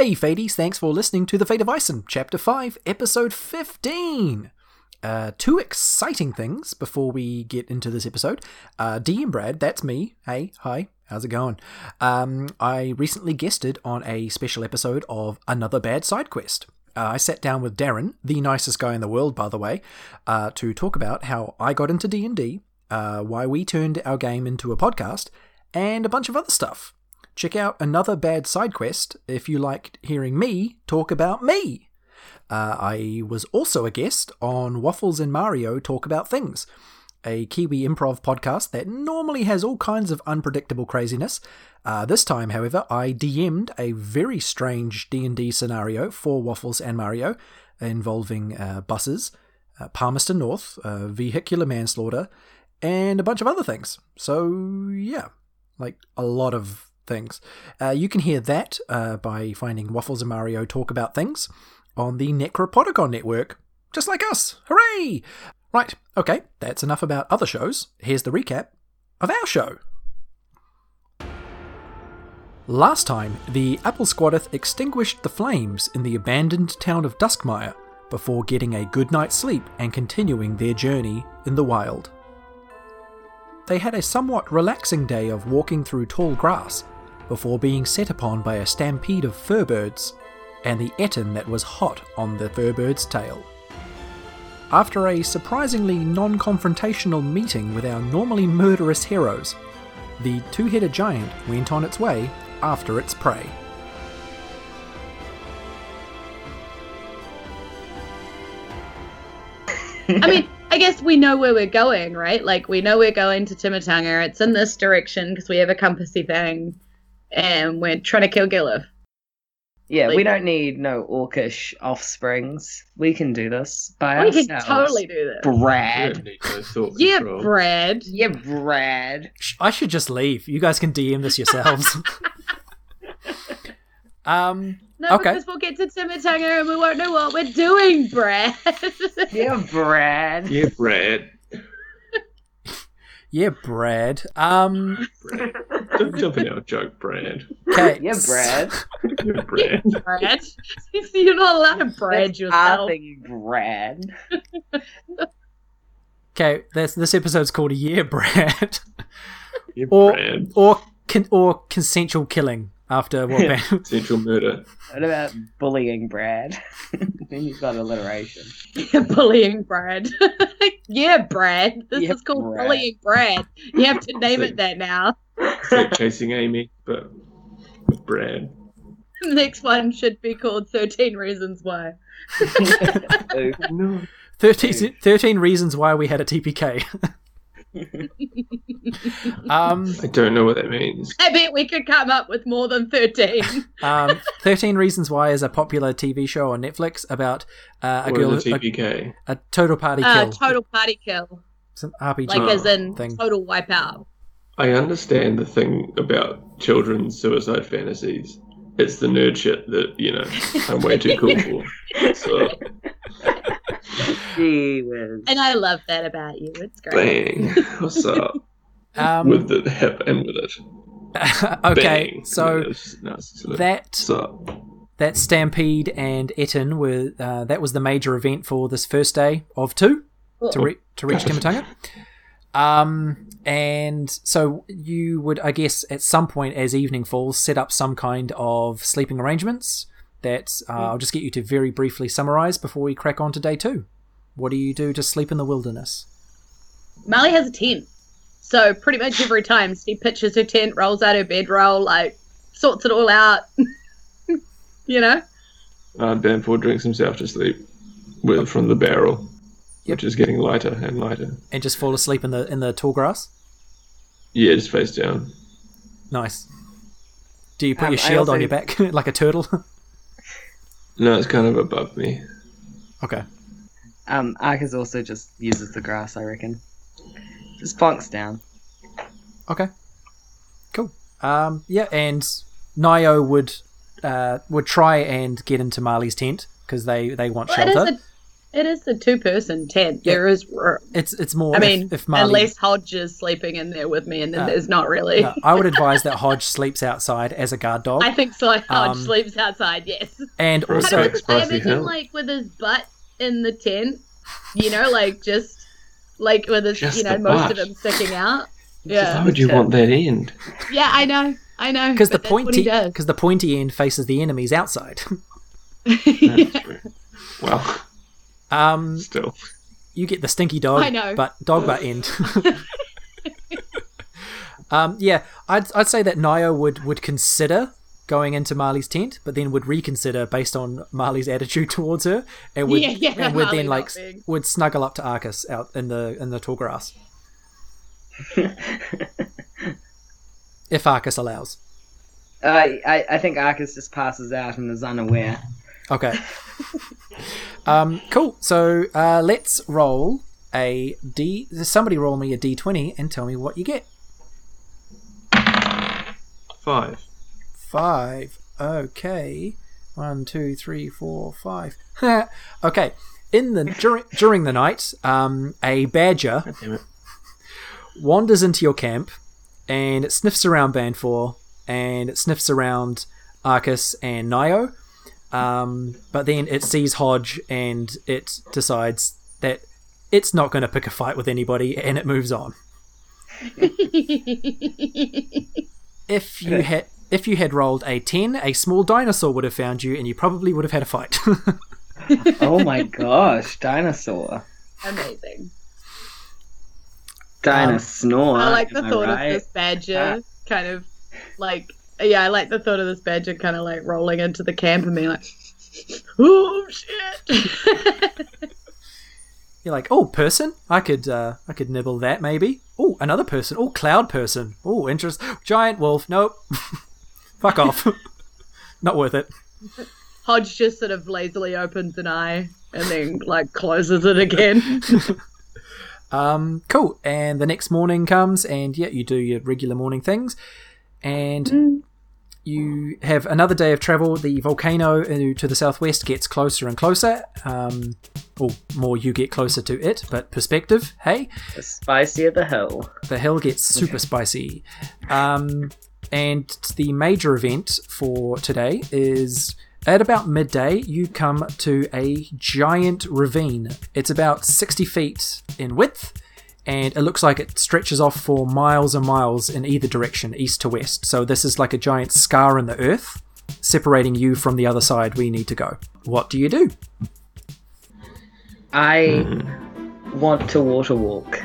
Hey Fades, thanks for listening to The Fate of Ison, Chapter 5, Episode 15. Two exciting things before we get into this episode. DM Brad, that's me. Hey, hi, how's it going? I recently guested on a special episode of Another Bad Side Quest. I sat down with Darren, the nicest guy in the world, by the way, to talk about how I got into D&D, why we turned our game into a podcast, and a bunch of other stuff. Check out Another Bad Side Quest if you liked hearing me talk about me. I was also a guest on Waffles and Mario Talk About Things, a Kiwi improv podcast that normally has all kinds of unpredictable craziness. This time, however, I DM'd a very strange D&D scenario for Waffles and Mario involving buses, Palmerston North, vehicular manslaughter, and a bunch of other things. So, yeah, like a lot of things. You can hear that by finding Waffles and Mario Talk About Things on the Necropodicon network, just like us. Hooray! Right, okay, that's enough about other shows. Here's the recap of our show. Last time, the Apple Squadeth extinguished the flames in the abandoned town of Duskmire before getting a good night's sleep and continuing their journey in the wild. They had a somewhat relaxing day of walking through tall grass before being set upon by a stampede of furbirds and the Etten that was hot on the furbird's tail. After a surprisingly non-confrontational meeting with our normally murderous heroes, the two-headed giant went on its way after its prey. I mean, I guess we know where we're going, right? Like, we know we're going to Timatanga. It's in this direction because we have a compassy thing, and we're trying to kill Gilif. Yeah, Like, we don't need no orcish offsprings. We can do this by ourselves. We can totally do this. Brad. Yeah, Brad. Yeah, Brad. I should just leave. You guys can DM this yourselves. No, okay. because we'll get to Timatanga and we won't know what we're doing, Brad. Yeah, Brad. Yeah, Brad. Yeah, Brad. Don't jump in our joke, Brad. Okay. Yeah, Brad. Yeah, Brad. Brad. You're not allowed to Brad That's yourself. our thing, Brad. Okay, this episode's called Yeah, Brad. Yeah, or Brad. or consensual killing after what? Central murder. What about bullying Brad? Then you've got alliteration. Bullying Brad. Yeah, Brad. This Yeah, is called Brad. Bullying Brad. You have to name it that now. It's like chasing Amy, but with Brad. The next one should be called 13 Reasons Why. No. 13 reasons why we had a TPK. I don't know what that means. I bet we could come up with more than 13. 13 Reasons Why is a popular TV show on Netflix about a What girl, is a TPK? a total party kill. Total party kill. It's an RPG Like as in thing. total wipeout. I understand the thing about children's suicide fantasies. It's the nerd shit that, I'm way too cool for. So, Gee whiz. And I love that about you. It's great. bang. What's up? With the hip and with it. Okay, Bang. so What's up? that Stampede and Etten were that was the major event for this first day of 2 to reach Timatanga. And so you would, I guess, at some point as evening falls, set up some kind of sleeping arrangements that I'll just get you to very briefly summarize before we crack on to day 2. What do you do to sleep in the wilderness? Marley has a tent. So pretty much every time she pitches her tent, rolls out her bedroll, like, sorts it all out. Danforth drinks himself to sleep from the barrel, which is getting lighter and lighter. And just fall asleep in the tall grass? Yeah, just face down. Nice. Do you put your I shield also- on your back like a turtle? No, it's kind of above me. Okay. Arcus also just uses the grass, I reckon. Just plonks down. Okay. Cool. Yeah, and Nio would try and get into Marley's tent because they want shelter. It is a 2-person tent. Yeah. There is. It's more. I mean, if Marley, unless Hodge is sleeping in there with me, and then there's not really. no, I would advise that Hodge sleeps outside as a guard dog. I think so. Hodge sleeps outside. Yes. And Or also, I Spicy imagine Hill. like with his butt in the tent, like just like with his, Just the most butt. of him sticking out. Why Yeah. would you want that end? Yeah, I know. because the but that's what he pointy end faces the enemies outside. does. That's true. Well, still. You get the stinky dog, I know. but dog butt end. Yeah, I'd say that Nio would consider going into Marley's tent, but then would reconsider based on Marley's attitude towards her, and would Yeah, and would Marley then not being- would snuggle up to Arcus out in the tall grass, if Arcus allows. I think Arcus just passes out and is unaware. Okay. Cool. So let's roll a D. Somebody roll me a D20 and tell me what you get. 5. 5. Okay. 1, 2, 3, 4, 5. Okay. During the night, a badger God damn it. wanders into your camp, and it sniffs around Band 4, and it sniffs around Arcus and Nio. But then it sees Hodge, and it decides that it's not going to pick a fight with anybody, and it moves on. If you had rolled a 10, a small dinosaur would have found you, and you probably would have had a fight. Oh my gosh, dinosaur. Amazing. Dinosaur. I like the am I thought right? of this badger kind of like. Yeah, I like the thought of this badger kind of like rolling into the camp and being like, "Oh shit!" You're like, oh, person? I could nibble that maybe. Oh, another person. Oh, cloud person. Oh, interest. Giant wolf. Nope. Fuck off. Not worth it. Hodge just sort of lazily opens an eye and then like closes it again. Cool. And the next morning comes, and yeah, you do your regular morning things, and you have another day of travel. The volcano to the southwest gets closer and closer. Or more, you get closer to it, but perspective, hey? The spicier the hill. The hill gets super spicy. And the major event for today is at about midday, you come to a giant ravine. It's about 60 feet in width, and it looks like it stretches off for miles and miles in either direction, east to west. So this is like a giant scar in the earth, separating you from the other side where you need to go. What do you do? I want to water walk.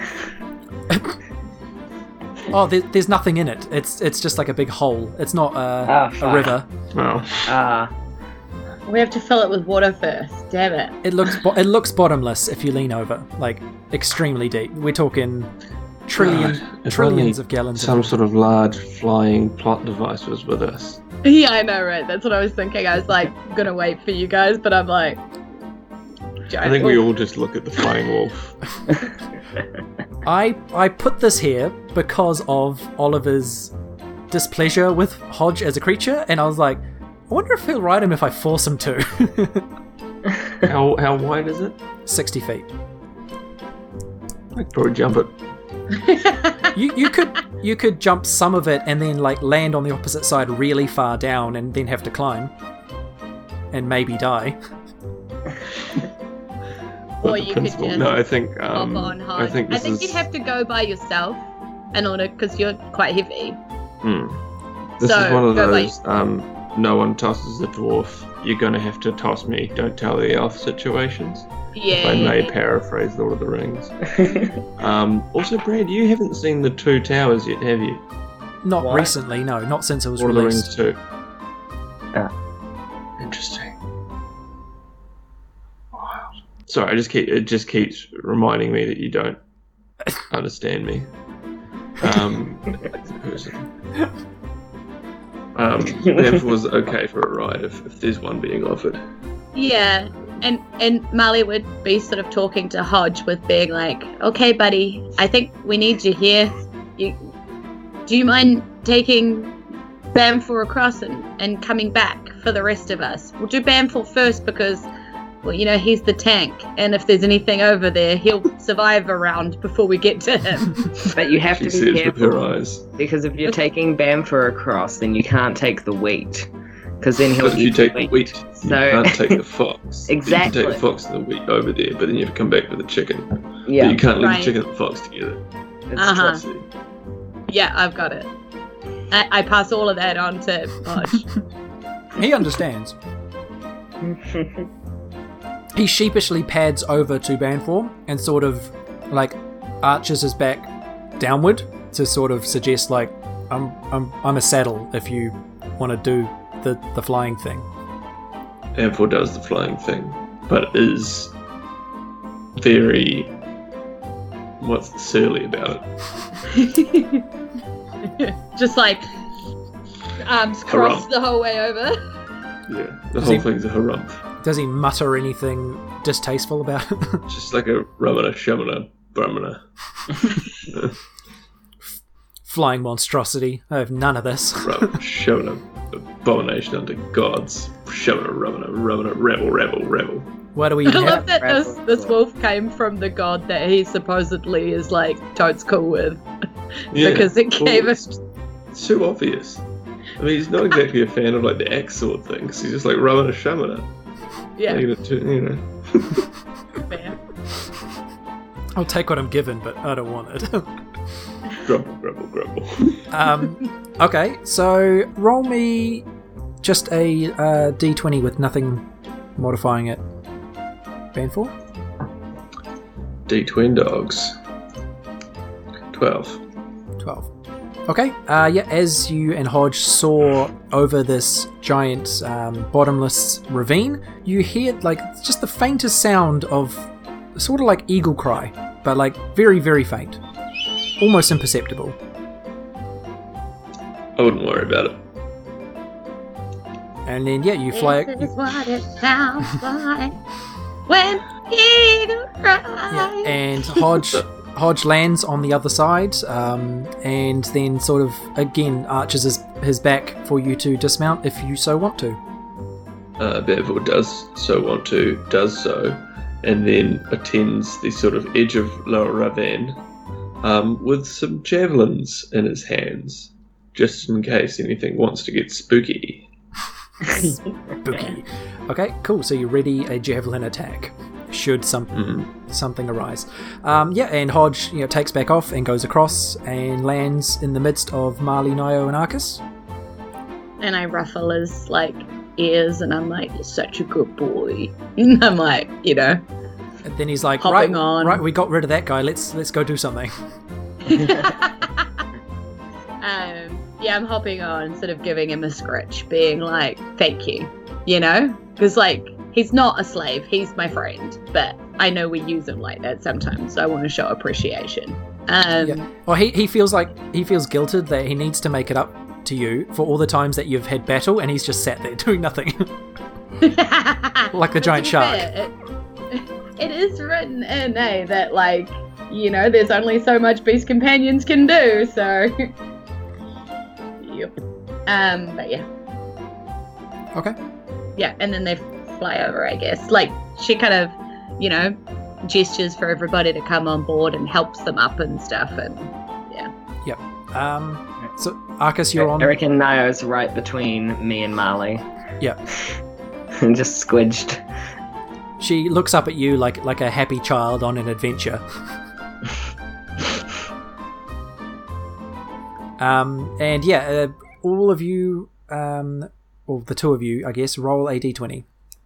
Oh, there's nothing in it. It's just like a big hole. It's not a fuck. river. Well, We have to fill it with water first. Damn it. It looks bottomless if you lean over, like extremely deep. We're talking trillions only of gallons. some sort of large flying plot device was with us. Yeah, I know, right? That's what I was thinking. I was like, gonna wait for you guys, but I'm like, I think we all just look at the flying wolf. I put this here because of Oliver's displeasure with Hodge as a creature, and I was like, I wonder if he'll ride him if I force him to. How wide is it? 60 feet. I could probably jump it. You could jump some of it and then like land on the opposite side really far down and then have to climb and maybe die. Or you could just No, I think hop on hard. I think this is you'd have to go by yourself in order, because you're quite heavy. This is So, one of go by those no one tosses a dwarf. You're gonna have to toss me. Don't tell the elf situations. Yeah. If I may paraphrase Lord of the Rings. Also, Brad, you haven't seen the Two Towers yet, have you? Not What? recently, no, not since it was Lord of the released. Rings 2. Ah. Interesting. Wild. Sorry, it just keeps reminding me that you don't understand me. As a person. Bev was okay for a ride if there's one being offered. Yeah, and Marley would be sort of talking to Hodge with being like, okay, buddy, I think we need you here. Do you mind taking Bamfor across and coming back for the rest of us? We'll do Bamfor first because well, he's the tank, and if there's anything over there, he'll survive a round before we get to him. But you have She to says be with her careful, eyes. because if you're taking Bamford across, then you can't take the wheat, because then he'll But if you eat take the the wheat, you So- can't take the fox. You Exactly. can take the fox and the wheat over there, but then you have to come back for the chicken. Yeah, But you can't leave Right. the chicken and the fox together. it's Uh-huh. true. Yeah, I've got it. I pass all of that on to Hodge. He understands. He sheepishly pads over to Banfor and sort of like arches his back downward to sort of suggest like I'm a saddle if you want to do the flying thing. Amphor does the flying thing, but is very surly about it. Just like arms crossed the whole way over. Yeah, the Does whole he- thing's a harumph. Does he mutter anything distasteful about it? Just like a Ramana Shamana Brahmana. Flying monstrosity. I have none of this. Shamana abomination unto gods. Shamana Ramana rebel. Why do we I have... love that Rebel. this wolf came from the god that he supposedly is like totes cool with. Yeah, Because it gave well, us. it's too obvious. I mean, he's not exactly a fan of like the axe sword thing, 'cause he's just like Ramana Shamana. Yeah, fair. I'll take what I'm given, but I don't want it. Grumble. Okay, so roll me just a d20 with nothing modifying it. Banfor? D-twin dogs. 12. 12. Okay, as you and Hodge soar over this giant bottomless ravine, you hear like just the faintest sound of sort of like eagle cry, but like very, very faint. Almost imperceptible. I wouldn't worry about it. And then, you fly... This is what it sounds like when eagle cries. Yeah, and Hodge lands on the other side, and then sort of again arches his back for you to dismount if you so want to. Bevel does so, and then attends the sort of edge of Lower Ravine with some javelins in his hands, just in case anything wants to get spooky. Spooky. Okay, cool. So you ready a javelin attack should something arise. And Hodge takes back off and goes across and lands in the midst of Marley, Nio, and Arcus. And I ruffle his like ears, and I'm like, "You're such a good boy." And I'm like, And then he's like, Hopping right, on. right, we got rid of that guy. Let's go do something. I'm hopping on, sort of giving him a scritch, being like, "Thank you," because like he's not a slave, he's my friend, but I know we use him like that sometimes, so I want to show appreciation. Well, he feels guilted that he needs to make it up to you for all the times that you've had battle, and he's just sat there doing nothing. Like the giant shark. It is written in that like there's only so much beast companions can do, so yep. But yeah, Okay. yeah, and then they fly over, I guess. Like she kind of gestures for everybody to come on board and helps them up and stuff, and So Arcus, you're on. I reckon Nio's right between me and Marley. Yeah. And just squidged. She looks up at you like a happy child on an adventure. All of you, or the two of you, I guess, roll a d20.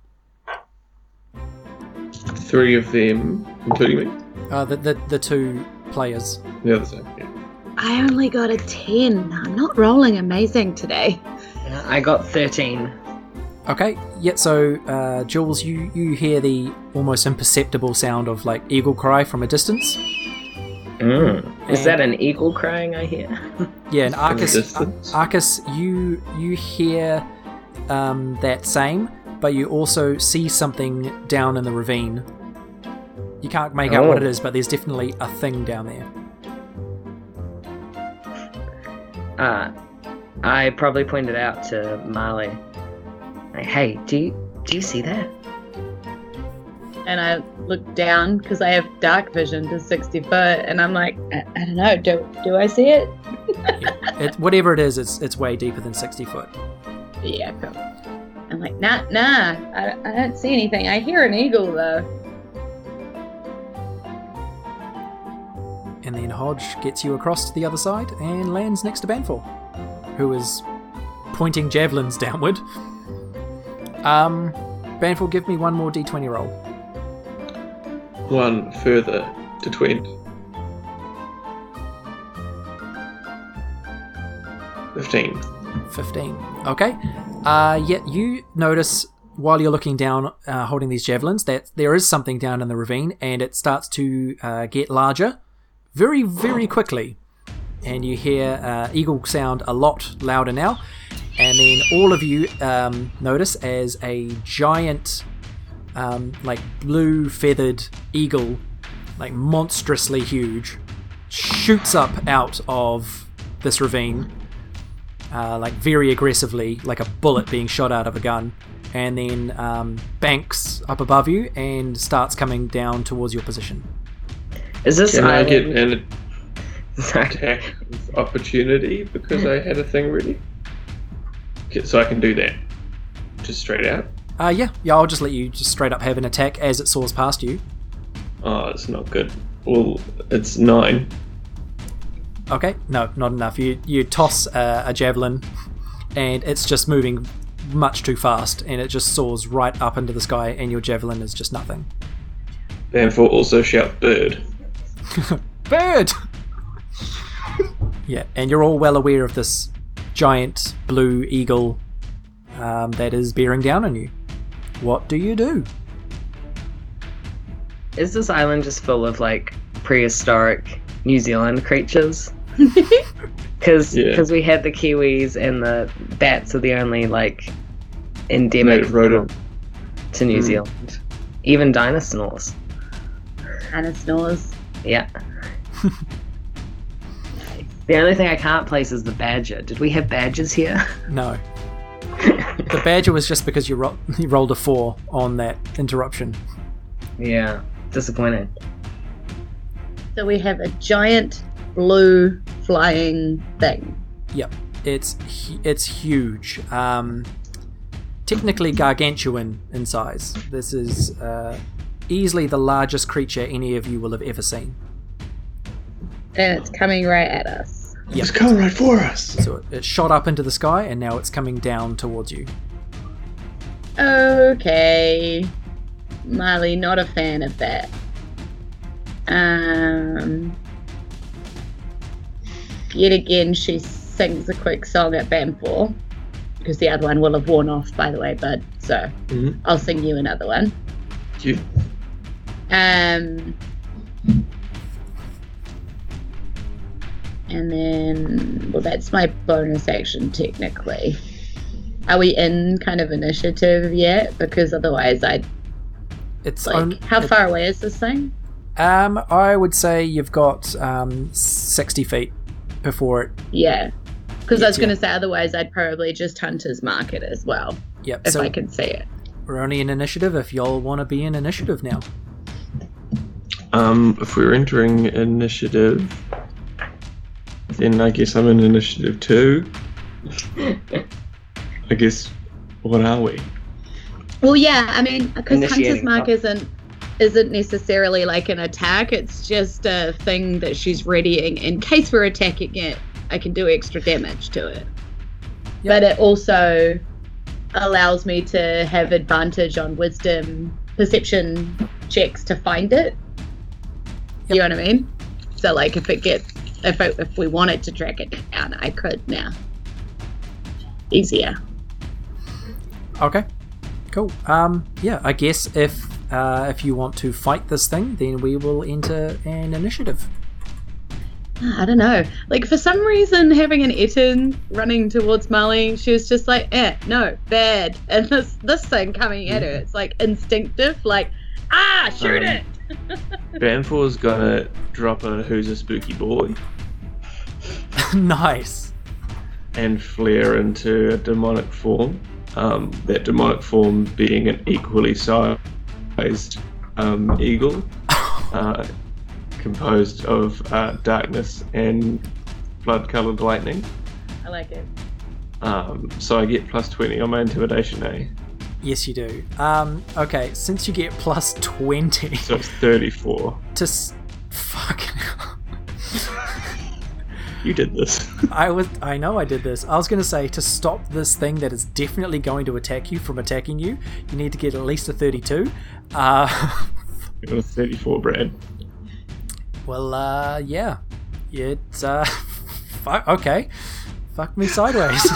3 of them, including me. The two players. The other side. Yeah. I only got a 10. I'm not rolling amazing today. I got 13. Okay, yeah, so Jules, you hear the almost imperceptible sound of like eagle cry from a distance. Is that an eagle crying I hear? Yeah, and From a distance. Arcus, you hear that same, but you also see something down in the ravine. You can't make out what it is, but there's definitely a thing down there. I probably pointed out to Marley. Like, hey, do you see that? and I look down because I have dark vision to 60 foot, and I'm like, I don't know, do I see it? Whatever it is, it's way deeper than 60 foot. Yeah, cool. I'm like, nah, I don't see anything. I hear an eagle though. And then Hodge gets you across to the other side and lands next to Banfor, who is pointing javelins downward. Banfor, give me one more d20 roll. One further to 20. 15. 15. Okay. You notice while you're looking down, holding these javelins, that there is something down in the ravine, and it starts to get larger very, very quickly. And you hear eagle sound a lot louder now. And then all of you notice as a giant, blue feathered eagle, monstrously huge, shoots up out of this ravine, very aggressively, like a bullet being shot out of a gun, and then banks up above you and starts coming down towards your position. Is this Can I island... get an attack of opportunity because I had a thing ready? Okay, so I can do that. Just straight out? Yeah, I'll just let you just straight up have an attack as it soars past you. Oh, it's not good. Well, it's 9. Okay, no, not enough. You toss a javelin, and it's just moving much too fast, and it just soars right up into the sky, and your javelin is just nothing. Banfor also shout bird. Bird! Yeah, and you're all well aware of this giant blue eagle that is bearing down on you. What do you do? Is this island just full of prehistoric New Zealand creatures? Because we had the kiwis and the bats are the only endemic rodent to New Zealand. Even dinosaurs. Dinosaurs. Yeah. The only thing I can't place is the badger. Did we have badgers here? No. The badger was just because you rolled a 4 on that interruption. Yeah, disappointing. So we have a giant blue flying thing. Yep, it's huge. Technically gargantuan in size. This is easily the largest creature any of you will have ever seen. And it's coming right at us. Yep. It's coming right for us. So it shot up into the sky, and now it's coming down towards you. Okay. Marley, not a fan of that. Yet again, she sings a quick song at Banfor, because the other one will have worn off, by the way, bud. So I'll sing you another one. Thank you. And then, well, that's my bonus action, technically. Are we in kind of initiative yet? Because otherwise It's how far away is this thing? I would say you've got 60 feet before it. Yeah. Because I was going to Yeah. say, otherwise I'd probably just Hunter's Mark it as well, Yep. if So I can see it. we're only in initiative if y'all want to be in initiative now. If we're entering initiative, then I guess I'm in initiative 2. I guess, what are we? Well, yeah, I mean, because Hunter's Initiating Mark combat. isn't necessarily like an attack. It's just a thing that she's readying in case we're attacking it. I can do extra damage to it. Yep. But it also allows me to have advantage on wisdom perception checks to find it. You know what I mean? So if we wanted to track it down, I could now. Easier. Okay. Cool. Yeah, I guess if you want to fight this thing, then we will enter an initiative. I don't know. For some reason, having an Etten running towards Marley, she was just like, no, bad. And this thing coming at her, it's instinctive, shoot it! Banfor's gonna drop a Who's a Spooky Boy Nice. and flare into a demonic form. That demonic form being an equally sized eagle, composed of darkness and blood-coloured lightning. I like it. So I get plus 20 on my intimidation, eh? Yes, you do. Okay, since you get plus 20... So it's 34. Fucking hell. You did this. I know I did this. I was going to say, to stop this thing that is definitely going to attack you from attacking you, you need to get at least a 32. It was 34, Brad. Well, yeah. It's, fuck, okay. Fuck me sideways.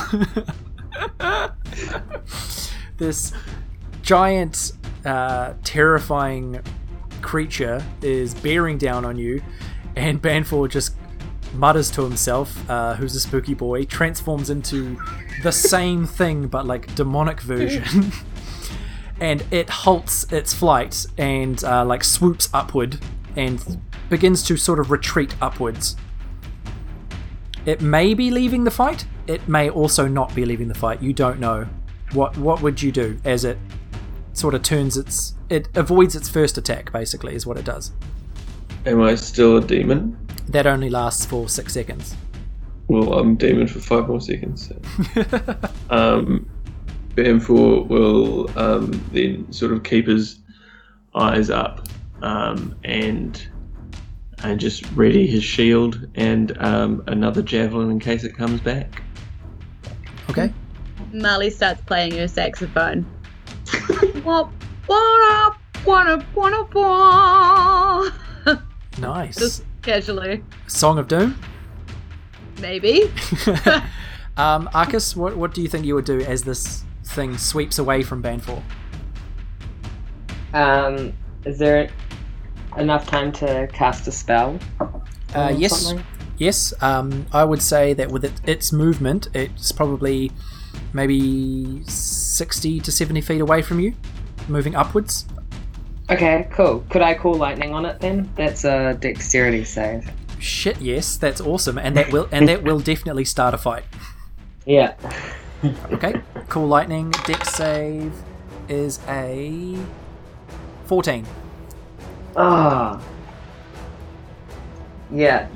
This giant, terrifying creature is bearing down on you, and Banfor just mutters to himself, who's a spooky boy, transforms into the same thing but like demonic version, and it halts its flight and like swoops upward and begins to sort of retreat upwards. It may be leaving the fight, it may also not be leaving the fight, you don't know. What would you do as it sort of it avoids its first attack, basically, is what it does. Am I still a demon? That only lasts for 6 seconds. Well, I'm demon for 5 more seconds. So. Banfor will then sort of keep his eyes up and just ready his shield and another javelin in case it comes back. Okay. Marley starts playing her saxophone. Nice. Just casually. Song of Doom? Maybe. Arcus, what do you think you would do as this thing sweeps away from Banfor? Is there enough time to cast a spell? Yes. Something? Yes. I would say that with its movement, it's probably maybe 60 to 70 feet away from you, moving upwards. Okay, cool. Could I call lightning on it then? That's a dexterity save. Shit, yes, that's awesome, and that will definitely start a fight. Yeah. Okay, cool lightning. Dex save is a 14. Ah. Yeah,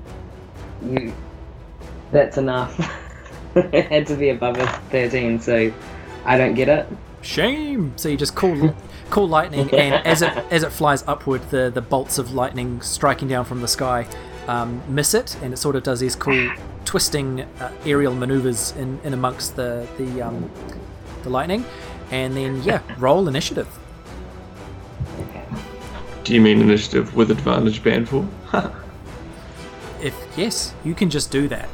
that's enough. It had to be above a 13, so I don't get it. Shame. So you just call lightning, and as it flies upward, the bolts of lightning striking down from the sky miss it, and it sort of does these cool twisting aerial maneuvers in amongst the lightning, and then roll initiative. Do you mean initiative with advantage, Banfor? Yes, you can just do that.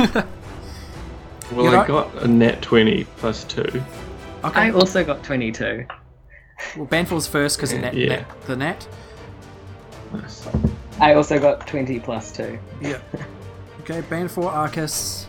Well, I got a nat 20 plus 2. Okay. I also got 22. Well, Banfor's first because the nat. Nice. I also got 20 plus 2. Yeah. Okay, Banfor, Arcus.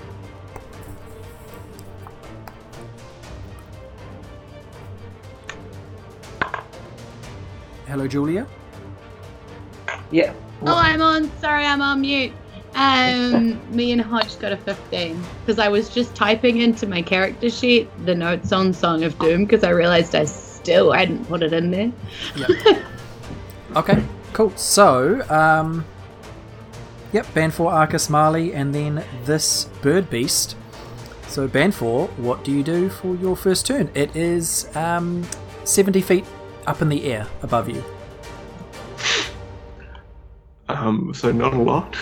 Hello, Julia. Yeah. Oh, I'm on mute. Me and Hodge got a 15 because I was just typing into my character sheet the notes on Song of Doom because I realized I still hadn't put it in there. Yep. Okay, cool. So, Banfor, Arcus, Marley, and then this bird beast. So, Banfor, what do you do for your first turn? It is 70 feet up in the air above you. So not a lot.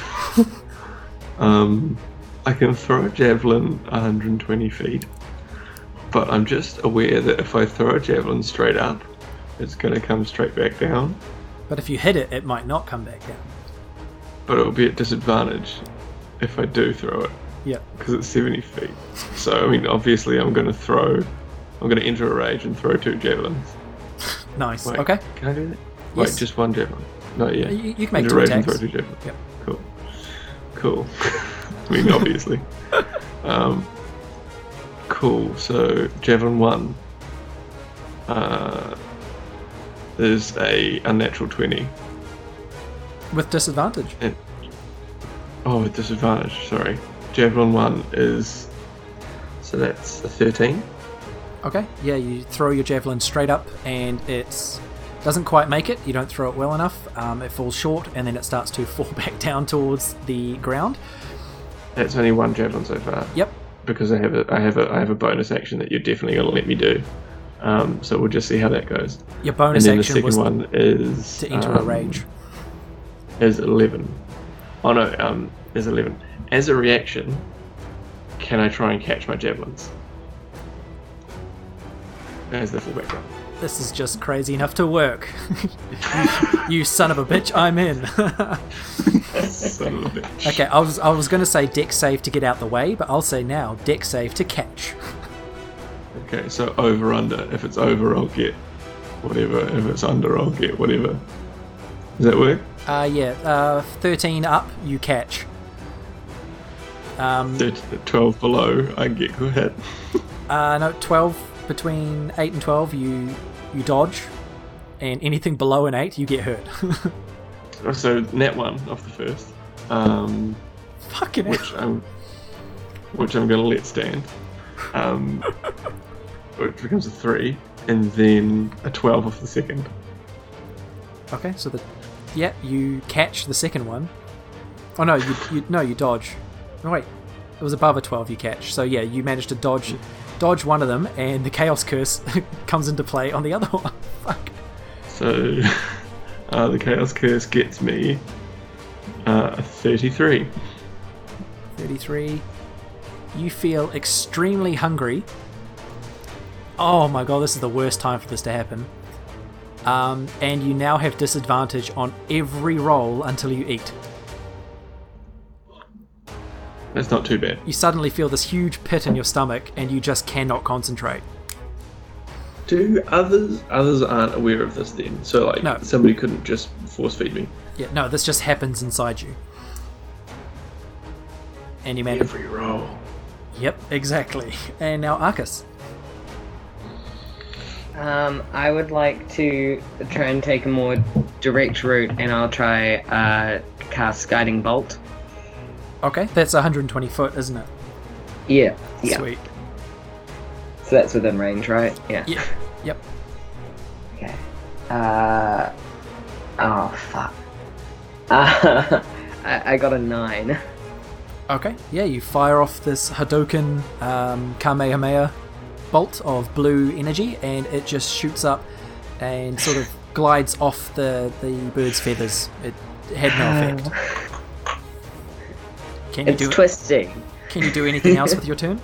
I can throw a javelin 120 feet, but I'm just aware that if I throw a javelin straight up, it's going to come straight back down. But if you hit it, it might not come back down. But it'll be at disadvantage if I do throw it. Yeah. Because it's 70 feet. So, I mean, obviously I'm going to enter a rage and throw 2 javelins. Nice. Wait, okay. Can I do that? Yes. Wait, just 1 javelin. No, yeah. You can make enter 2 a rage attacks. and throw 2 javelins. Yep. Cool. I mean, obviously. Cool. So, javelin 1 is a unnatural 20. With disadvantage. With disadvantage, sorry. Javelin 1 is... So that's a 13. Okay. Yeah, you throw your javelin straight up, and it's Doesn't quite make it. You don't throw it well enough. It falls short, and then it starts to fall back down towards the ground. That's only one javelin so far. Yep. Because I have a bonus action that you're definitely going to let me do. So we'll just see how that goes. Your bonus and then action the was second one is to enter a rage. Is 11. Oh no, is 11. As a reaction, can I try and catch my javelins? As the fullback run. This is just crazy enough to work. you son of a bitch, I'm in. Son of a bitch. Okay, I was going to say deck save to get out the way, but I'll say now deck save to catch. Okay, so over under. If it's over, I'll get whatever. If it's under, I'll get whatever. Does that work? 13 up, you catch. 12 below, I get hit. No, 12 between 8 and 12, you dodge, and anything below an 8, you get hurt. So net 1 off the first. Fucking hell. Which I'm going to let stand. Which becomes a 3, and then a 12 off the second. Okay, so you catch the second one. Oh no, you dodge. No wait, it was above a 12 you catch. So yeah, you managed to dodge one of them, and the Chaos Curse comes into play on the other one. Fuck. So the Chaos Curse gets me a 33. 33. You feel extremely hungry. Oh my god, this is the worst time for this to happen. And you now have disadvantage on every roll until you eat. That's not too bad. You suddenly feel this huge pit in your stomach, and you just cannot concentrate. Do others aren't aware of this then? So like No. Somebody couldn't just force feed me. Yeah, no, this just happens inside you. And you manage. Every roll. Yep, exactly. And now Arcus. I would like to try and take a more direct route, and I'll try cast Guiding Bolt. Okay, that's 120 foot, isn't it? Yeah. Sweet. So that's within range, right? Yeah. Yep. Okay. Oh fuck. I got a 9. Okay, yeah, you fire off this Hadoken Kamehameha bolt of blue energy, and it just shoots up and sort of glides off the bird's feathers. It had no effect. It's twisting. Can you do anything else with your turn?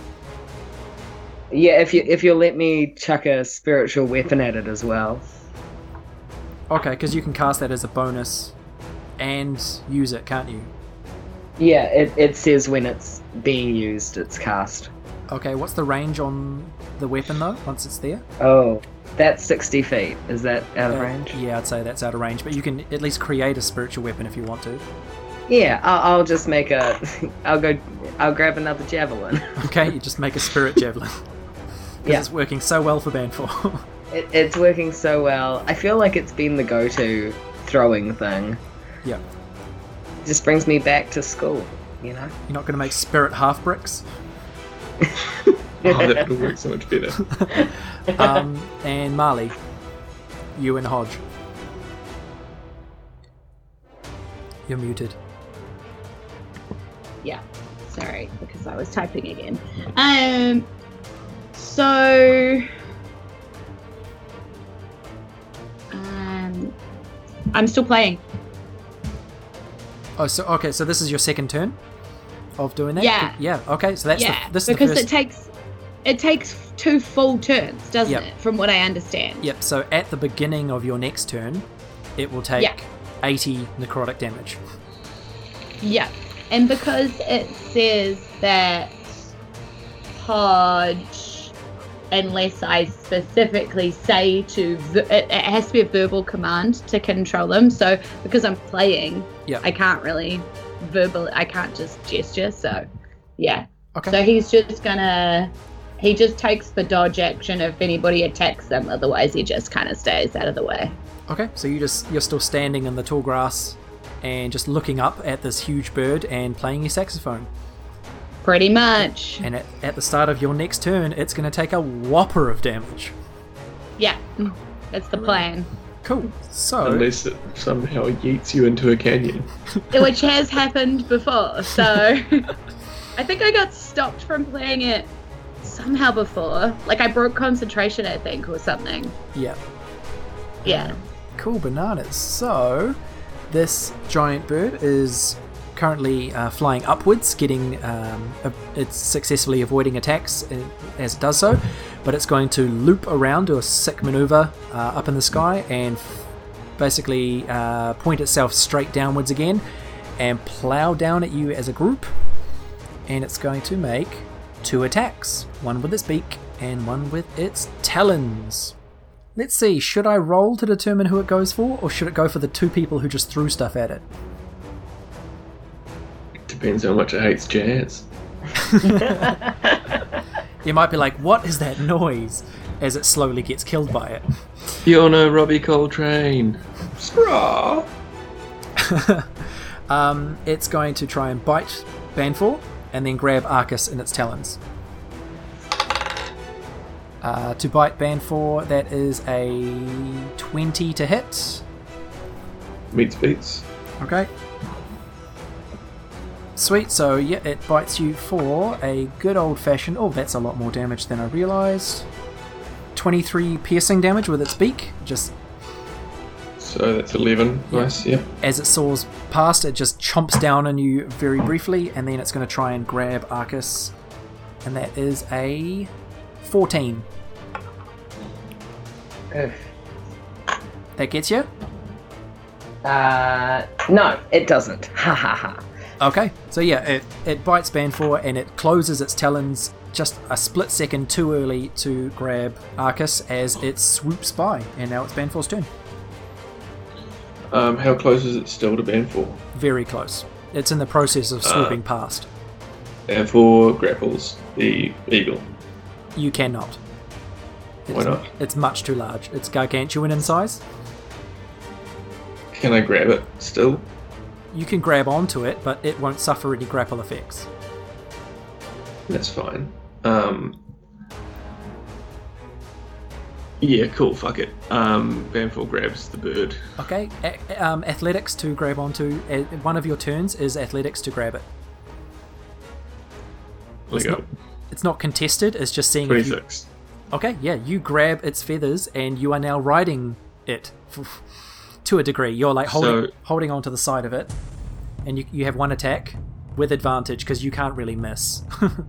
Yeah, if you'll let me chuck a spiritual weapon at it as well. Okay, because you can cast that as a bonus and use it, can't you? Yeah, it says when it's being used, it's cast. Okay, what's the range on the weapon though, once it's there? Oh, that's 60 feet. Is that out of range? Yeah, I'd say that's out of range, but you can at least create a spiritual weapon if you want to. Yeah, I'll just make I'll grab another javelin. Okay, you just make a spirit javelin. Yeah. It's working so well for Band 4. It's working so well. I feel like it's been the go-to throwing thing. Yeah. It just brings me back to school, you know? You're not going to make spirit half bricks? Oh, that would work so much better. And Marley, you and Hodge. You're muted. Yeah, sorry, because I was typing again. So I'm still playing. Oh, so okay, so this is your second turn of doing that? Yeah. Yeah, okay, so that's this is because the first... it takes 2 full turns, doesn't Yep. it? From what I understand. Yep, so at the beginning of your next turn, it will take 80 necrotic damage. Yeah, and because it says that Hodge, unless I specifically say to, it has to be a verbal command to control them. So because I'm playing, I can't really I can't just gesture. So yeah. Okay. So he just takes the dodge action if anybody attacks them. Otherwise, he just kind of stays out of the way. Okay, so you're still standing in the tall grass and just looking up at this huge bird and playing your saxophone. Pretty much. And at the start of your next turn, it's going to take a whopper of damage. Yeah, that's the plan. Cool. So unless it somehow yeets you into a canyon. Which has happened before, so I think I got stopped from playing it somehow before. Like I broke concentration, I think, or something. yeah. Yeah. Cool bananas. So this giant bird is currently flying upwards, getting it's successfully avoiding attacks as it does so, but it's going to loop around, do a sick maneuver up in the sky, and basically point itself straight downwards again and plow down at you as a group, and it's going to make 2 attacks, one with its beak and one with its talons. Let's see, should I roll to determine who it goes for, or should it go for the 2 people who just threw stuff at it? Depends how much it hates jazz. You might be like, what is that noise? As it slowly gets killed by it. You're no Robbie Coltrane. Scraw! It's going to try and bite Banfor and then grab Arcus in its talons. To bite Banfor, that is a 20 to hit. Meets beats. Okay. Sweet, so yeah, it bites you for a good old-fashioned... Oh, that's a lot more damage than I realised. 23 piercing damage with its beak. Just So that's 11. Yeah. Nice, yeah. as it soars past, it just chomps down on you very briefly, and then it's going to try and grab Arcus. And that is a 14. Ugh. That gets you? No, it doesn't. Ha ha ha. Okay, so yeah, it bites Banfor and it closes its talons just a split second too early to grab Arcus as it swoops by, and now it's Banfor's turn. How close is it still to Banfor? Very close. It's in the process of swooping past. Banfor grapples the eagle. You cannot. Why not? It's much too large. It's gargantuan in size. Can I grab it still? You can grab onto it, but it won't suffer any grapple effects. That's fine. Yeah, cool, fuck it. Banfor grabs the bird. Okay, athletics to grab onto. One of your turns is athletics to grab it. Let go. It's not contested, it's just seeing if you... 26. Okay, yeah, you grab its feathers and you are now riding it to a degree. You're like holding onto the side of it, and you have one attack with advantage because you can't really miss.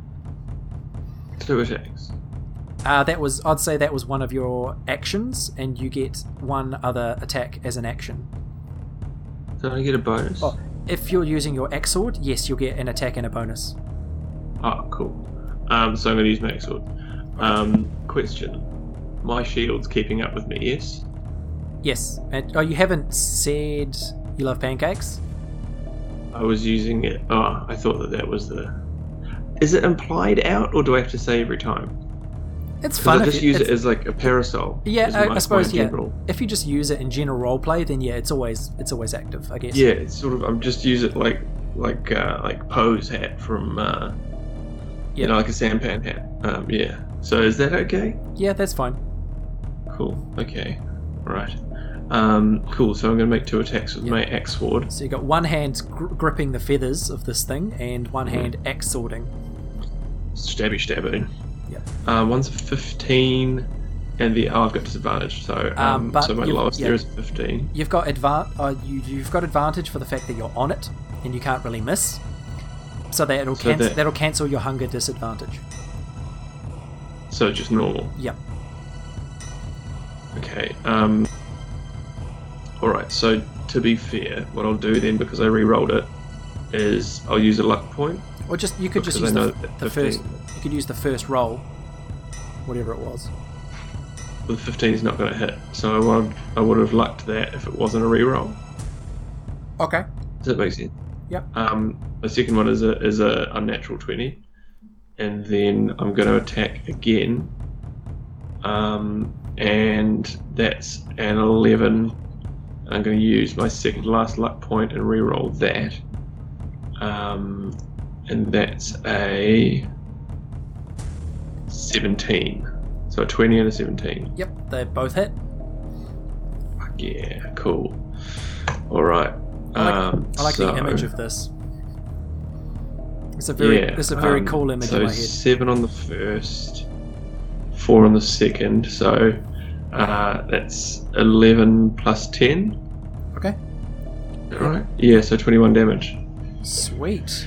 2 attacks. I'd say that was one of your actions, and you get one other attack as an action. Can I get a bonus? Oh, if you're using your axe sword, yes, you'll get an attack and a bonus. Oh, cool. So I'm going to use my axe sword. Question. My shield's keeping up with me, yes? Yes. And, you haven't said you love pancakes? I was using it. Oh, I thought that was the... Is it implied out, or do I have to say every time? It's fun. I just use it as like a parasol. Yeah, I suppose, yeah. General. If you just use it in general roleplay, then yeah, it's always active, I guess. Yeah, it's sort of... I'm just use it like Poe's hat from... You know, like a sampan hat. Yeah. So is that okay? Yeah, that's fine. Cool. Okay. Right. Cool. So I'm going to make 2 attacks with my axe sword. So you got one hand gripping the feathers of this thing, and one hand axe swording. Stabby stabbing. Yeah. One's a 15, and I've got disadvantage. So so my lowest there is 15. You've got you've got advantage for the fact that you're on it, and you can't really miss. So that'll cancel your hunger disadvantage. So just normal. Yep. Okay. Alright, so to be fair, what I'll do then, because I re-rolled it, is I'll use a luck point. Or you could just use the first. You could use the first roll, whatever it was. The 15 is not going to hit, so I would have lucked that if it wasn't a re-roll. Okay. Does that make sense? Yep. The second one is a unnatural 20, and then I'm going to attack again, and that's an 11. I'm going to use my second last luck point and re-roll that, and that's a 17. So a 20 and a 17. Yep, they both hit. Fuck Yeah, cool. All right. I like the image of this. It's a very cool image in my head. 7 on the first, 4 on the second, so that's 11 plus 10. Okay. Alright. Yeah, so 21 damage. Sweet.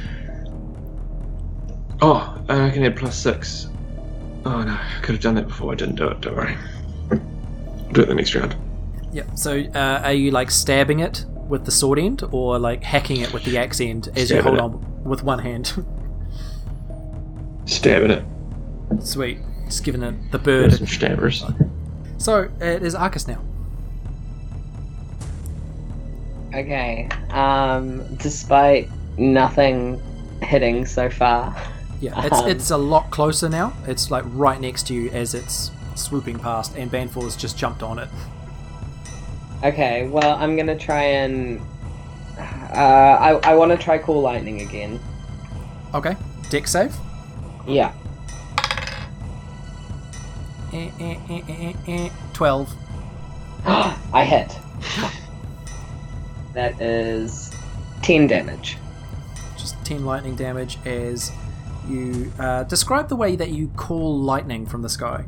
Oh, I can add plus 6. Oh no, I could have done that before. I didn't do it, don't worry. I'll do it the next round. Yep. So are you like stabbing it with the sword end, or like hacking it with the axe end as you hold on with one hand? Stabbing it. Sweet. Just giving it the bird. Some stabbers. So it is Arcus now. Okay. Despite nothing hitting so far. Yeah, it's a lot closer now. It's like right next to you as it's swooping past, and Banfor has just jumped on it. Okay, well, I'm gonna try and... I want to try Cool Lightning again. Okay, deck save. Yeah. 12. I hit. That is 10 damage. Just 10 lightning damage as you... describe the way that you call lightning from the sky.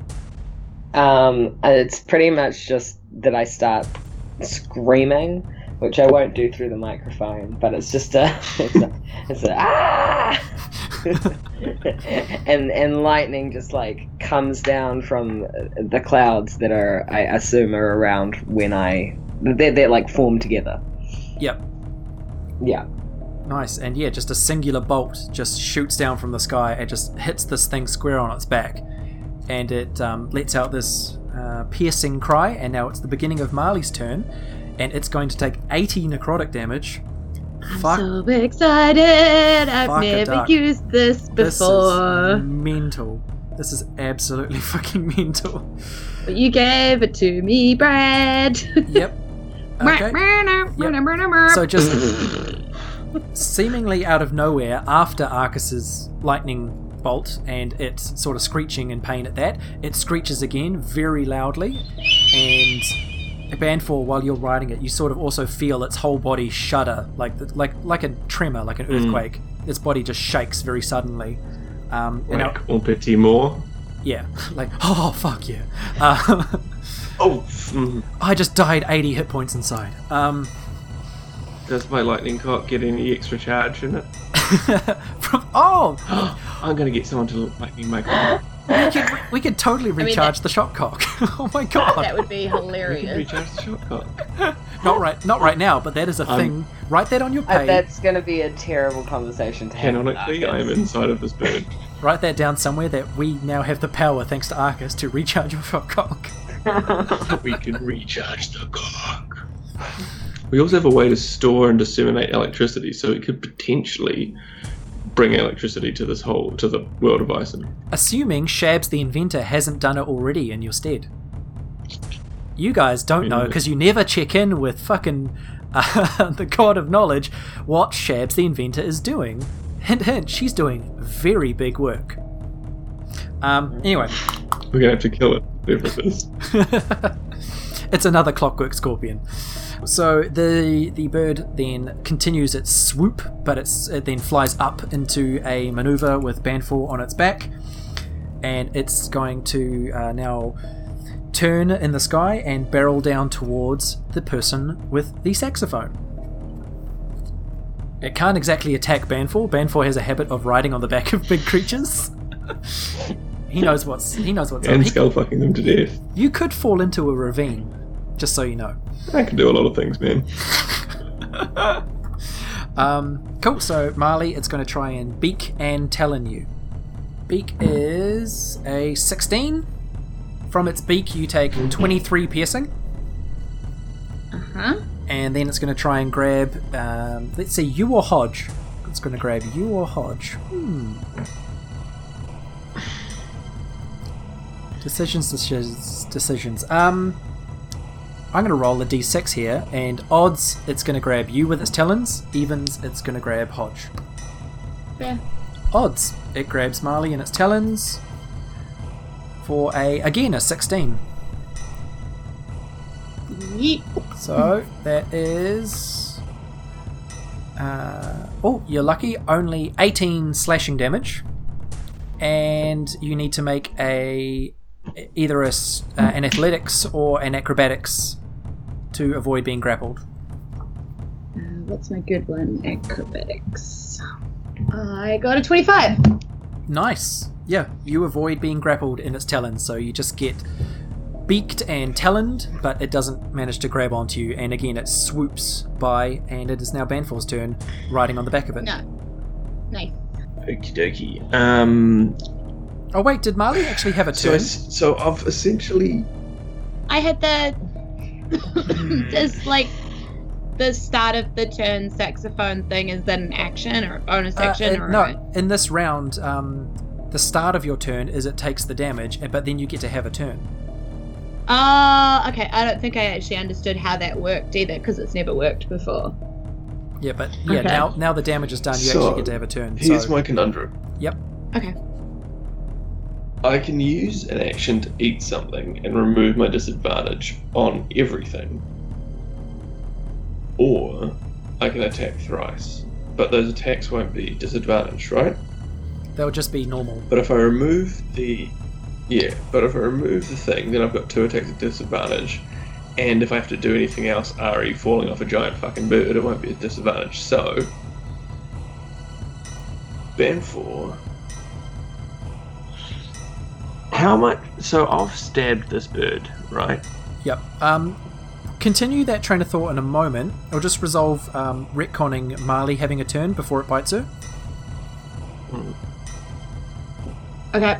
It's pretty much just that I start screaming, which I won't do through the microphone, but it's just it's a ah! and lightning just like comes down from the clouds that are, I assume, are around when they're like formed together. Yep. Yeah. Nice. And yeah, just a singular bolt just shoots down from the sky and just hits this thing square on its back, and it lets out this piercing cry. And now it's the beginning of Marley's turn, and it's going to take 80 necrotic damage. I'm so excited! I've never used this before. This is mental. This is absolutely fucking mental. But you gave it to me, Brad. Yep. Okay. Yep. So just seemingly out of nowhere, after Arcus's lightning bolt, and it's sort of screeching in pain at that, it screeches again very loudly, and Banfor, while you're riding it, you sort of also feel its whole body shudder, like a tremor, like an earthquake. Its body just shakes very suddenly. Like un petit mort. Yeah, like, oh fuck yeah. I just died 80 hit points inside. Does my lightning cock get any extra charge in it? I'm gonna get someone to lightning my cock. We could totally recharge the shot cock. Oh my god. That would be hilarious. Recharge the shot cock. Not right now, but that is a thing. Write that on your page. That's going to be a terrible conversation to have. Canonically, I am inside of this bird. Write that down somewhere, that we now have the power, thanks to Arcus, to recharge your shot cock. We can recharge the cock. We also have a way to store and disseminate electricity, so it could potentially bring electricity to the world of Ison. Assuming Shabs the Inventor hasn't done it already in your stead. You guys don't know, because you never check in with fucking the God of Knowledge what Shabs the Inventor is doing. Hint hint, she's doing very big work. Anyway. We're going to have to kill it, whatever it is. It's another Clockwork Scorpion. So the bird then continues its swoop, but it then flies up into a maneuver with Banfor on its back, and it's going to now turn in the sky and barrel down towards the person with the saxophone. It can't exactly attack Banfor. Banfor has a habit of riding on the back of big creatures. He knows what's and up. skull fucking them to death. You could fall into a ravine, just so you know. I can do a lot of things, man. Cool, so Marley, it's going to try and beak and talon you. Beak is a 16. From its beak, you take 23 piercing. Uh-huh. And then it's going to try and grab, let's see, you or Hodge. It's going to grab you or Hodge. Decisions. I'm going to roll a d6 here, and odds, it's going to grab you with its talons. Evens, it's going to grab Hodge. Yeah. Odds, it grabs Marley in its talons for a 16. Yeet. So that is... you're lucky. Only 18 slashing damage. And you need to make either an athletics or an acrobatics to avoid being grappled. What's my good one? Acrobatics. I got a 25. Nice. Yeah, you avoid being grappled in its talons, so you just get beaked and taloned, but it doesn't manage to grab onto you. And again, it swoops by, and it is now Banfor's turn, riding on the back of it. No. Nice. Okie dokie. Oh wait, did Marley actually have a turn? So I've essentially... I had there's like the start of the turn saxophone thing. Is that an action or a bonus action? No, in this round, the start of your turn is it takes the damage, but then you get to have a turn. Okay. I don't think I actually understood how that worked either, because it's never worked before. Yeah, but okay. Now the damage is done, you actually get to have a turn. Here's my conundrum. Yep. Okay. I can use an action to eat something and remove my disadvantage on everything. Or I can attack thrice. But those attacks won't be disadvantaged, right? They'll just be normal. But if I remove the thing, then I've got 2 attacks at disadvantage. And if I have to do anything else, RE falling off a giant fucking bird, it won't be a disadvantage. So, Banfor, how much? So I've stabbed this bird, right? Yep. Continue that train of thought in a moment. I'll just resolve retconning Marley having a turn before it bites her. Okay.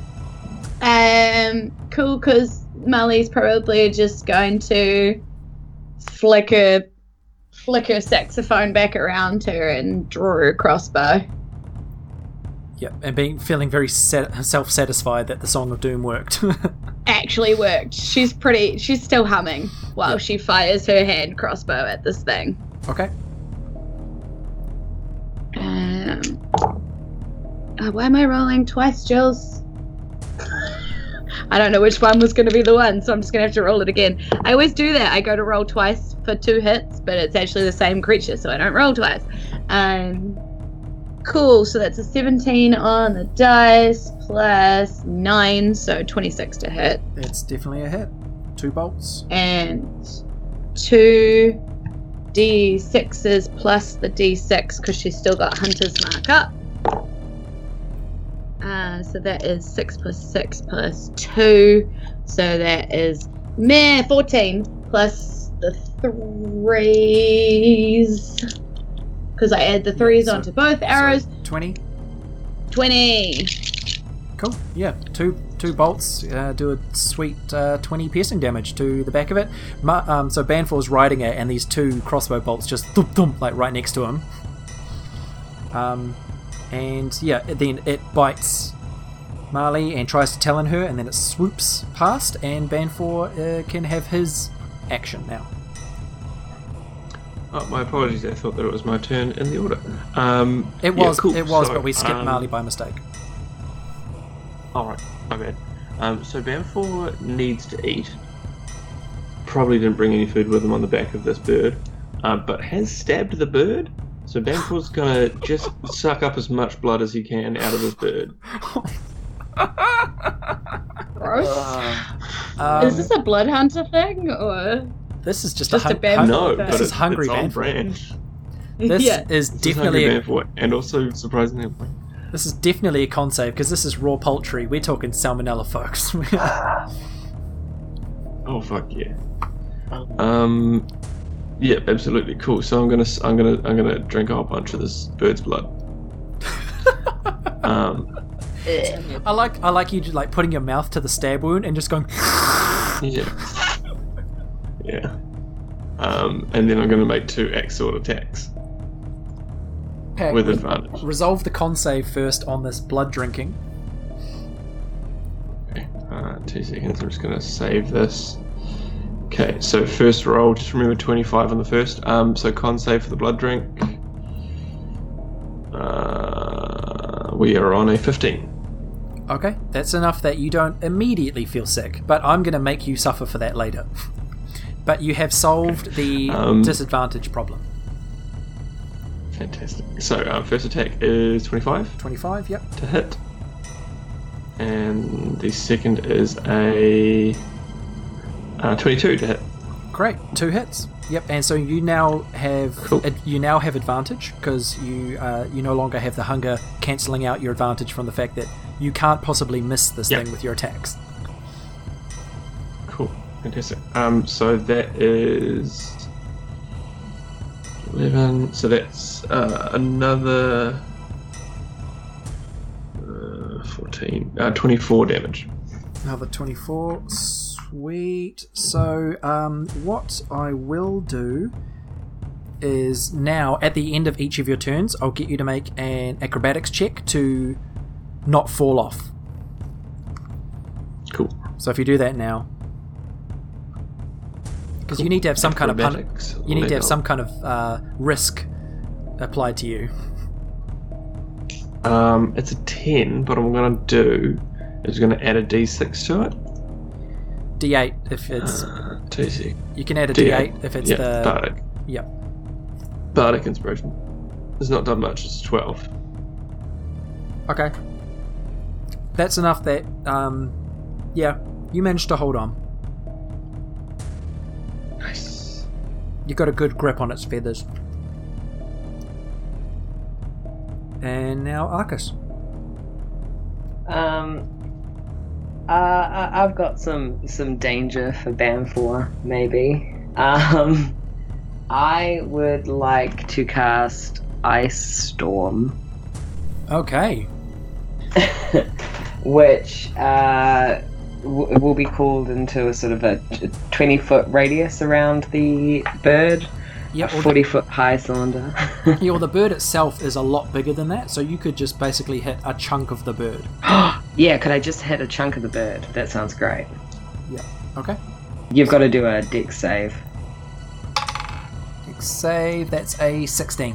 Cool, because Marley's probably just going to flicker saxophone back around her and draw her crossbow. Yep, and feeling very self-satisfied that the Song of Doom worked. Actually worked. She's still humming while she fires her hand crossbow at this thing. Okay. Why am I rolling twice, Jules? I don't know which one was going to be the one, so I'm just going to have to roll it again. I always do that. I go to roll twice for 2 hits, but it's actually the same creature, so I don't roll twice. Cool, so that's a 17 on the dice, plus 9, so 26 to hit. It's definitely a hit. 2 bolts. And 2 D6s plus the D6, because she's still got Hunter's Mark up. So that is 6 plus 6 plus 2. So that is 14 plus the 3s. Because I add the 3s onto both arrows. 20. 20. Cool. Yeah. Two bolts do a sweet 20 piercing damage to the back of it. So Banfor's riding it, and these 2 crossbow bolts just thump thump like right next to him. And yeah, then it bites Marley and tries to talon her, and then it swoops past, and Banfor can have his action now. Oh, my apologies. I thought that it was my turn in the order. It was, cool. but we skipped Marley by mistake. Alright, my bad. So Banfor needs to eat. Probably didn't bring any food with him on the back of this bird, but has stabbed the bird. So Banfor's gonna just suck up as much blood as he can out of this bird. Gross. Is this a blood hunter thing, or this is just a Banfor? No, but this is hungry it's on Banfor. brand. This is definitely Banfor, and also surprisingly. This is definitely a con save, because this is raw poultry. We're talking salmonella, folks. Oh fuck yeah. Yeah, absolutely cool. So I'm gonna drink a whole bunch of this bird's blood. I like you like putting your mouth to the stab wound and just going. Yeah. Yeah. And then I'm gonna make 2 axe sword attacks. Okay, with advantage. Resolve the con save first on this blood drinking. Okay. 2 seconds. I'm just gonna save this. Okay, so first roll, just remember 25 on the first. So con save for the blood drink. We are on a 15. Okay, that's enough that you don't immediately feel sick, but I'm going to make you suffer for that later. But you have solved the disadvantage problem. Fantastic. So, first attack is 25. 25, yep. To hit. And the second is a 22 to hit. Great, 2 hits. Yep, and so you now have Cool. you now have advantage because you no longer have the hunger cancelling out your advantage from the fact that you can't possibly miss this Yep. thing with your attacks. Cool. Fantastic. So that is 11. So that's another 14, 24 damage. Another 24. Sweet. So, what I will do is now, at the end of each of your turns, I'll get you to make an acrobatics check to not fall off. Cool. So if you do that now, because you need to have some kind of Acrobatics, you need to have level. some kind of risk applied to you. It's a 10, but what I'm going to do is going to add a d6 to it. D8 if it's. TC. You can add a D8. D8 if it's Yeah, the. Bardic. Yep. Bardic inspiration. It's not done much, it's 12. Okay. That's enough that, yeah, you managed to hold on. Nice. You got a good grip on its feathers. And now Arcus. I've got some danger for Banfor, maybe. I would like to cast Ice Storm, Okay. which will be called into a sort of a 20-foot radius around the bird. Yeah, A 40-foot high cylinder. yeah, well, the bird itself is a lot bigger than that, so you could just basically hit a chunk of the bird. Yeah, could I just hit a chunk of the bird? That sounds great. Yeah. Okay. You've got to do a dex save. Dex save, that's a 16.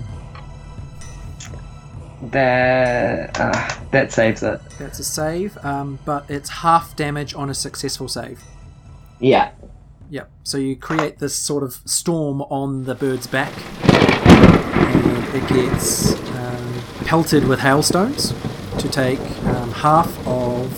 That saves it. That's a save, but it's half damage on a successful save. Yeah. Yep. So you create this sort of storm on the bird's back, and it gets pelted with hailstones to take half of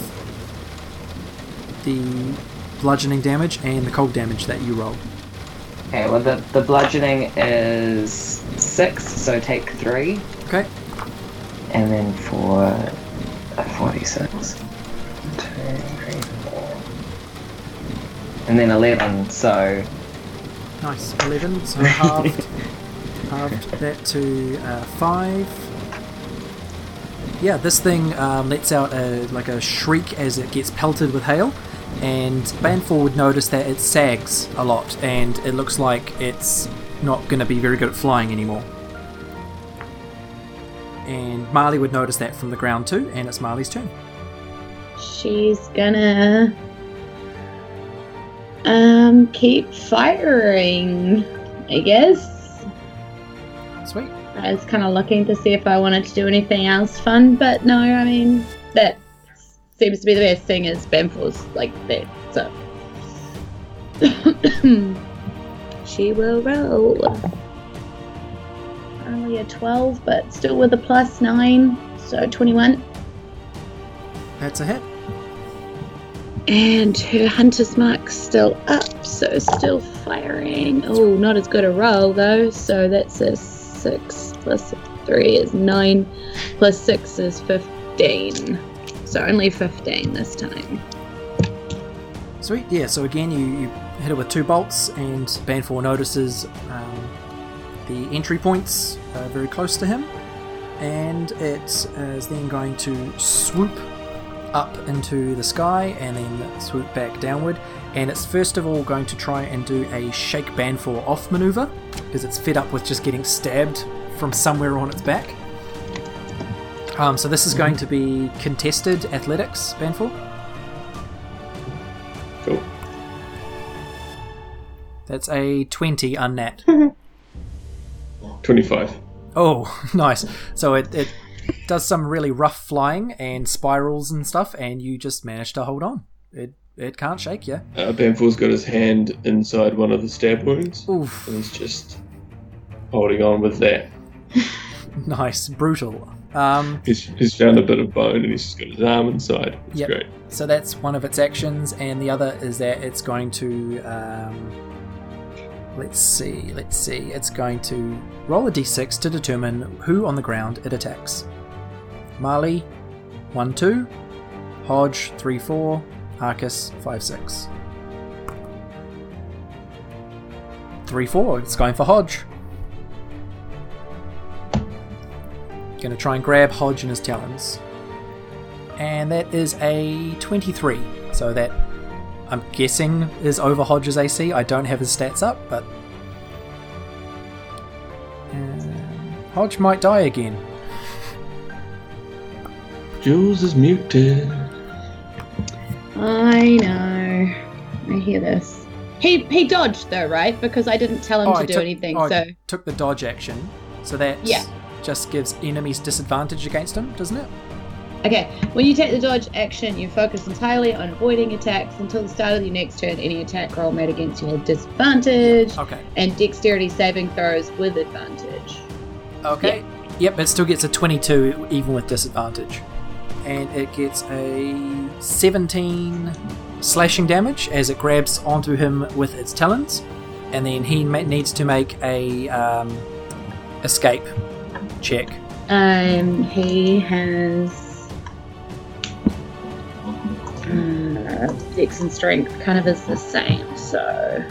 the bludgeoning damage and the cold damage that you roll. Okay, well the bludgeoning is 6, so take 3. Okay. And then for 46. 2, 3, 4. And then 11, so... Nice. 11. So halved that to 5. Yeah, this thing lets out a shriek as it gets pelted with hail, and Banfor would notice that it sags a lot, and it looks like it's not going to be very good at flying anymore. And Marley would notice that from the ground too, and it's Marley's turn. She's gonna keep firing, I guess. Sweet. I was kind of looking to see if I wanted to do anything else fun, but no, I mean, that seems to be the best thing is Banfor's like that, so. She will roll. Only a 12, but still with a +9, so 21. That's a hit. And her hunter's mark's still up, so still firing. Oh, not as good a roll though, so that's a 6 plus 3 is 9, plus 6 is 15. So only 15 this time. Sweet. Yeah. So again, you hit it with 2 bolts, and Banfor notices the entry points very close to him, and it is then going to swoop up into the sky and then swoop back downward, and it's first of all going to try and do a shake Banfor off maneuver because it's fed up with just getting stabbed from somewhere on its back. So this is going to be contested athletics, Banfor. Cool. That's a 20 unnat. 25. Oh, nice. So it does some really rough flying and spirals and stuff, and you just manage to hold on. It It can't shake you. Banfor's got his hand inside one of the stab wounds. Oof. And he's just holding on with that. Nice. Brutal. He's found a bit of bone and he's just got his arm inside. It's great. So that's one of its actions, and the other is that it's going to... Let's see. It's going to roll a d6 to determine who on the ground it attacks. Marley, 1-2. Hodge, 3-4. Arcus, 5-6. 3-4. It's going for Hodge. Going to try and grab Hodge in his talons. And that is a 23. So that, I'm guessing, is over Hodge's AC. I don't have his stats up, but... Hodge might die again. Jules is muted. I know. I hear this. He dodged though, right? Because I didn't tell him to do anything. So took the dodge action. So that just gives enemies disadvantage against him, doesn't it? Okay. When you take the dodge action, you focus entirely on avoiding attacks until the start of your next turn. Any attack roll made against you had disadvantage. Okay. And dexterity saving throws with advantage. Okay. Yep, it still gets a 22 even with disadvantage. And it gets a 17 slashing damage as it grabs onto him with its talons. And then he needs to make a escape check. He has Dex and strength kind of is the same, so...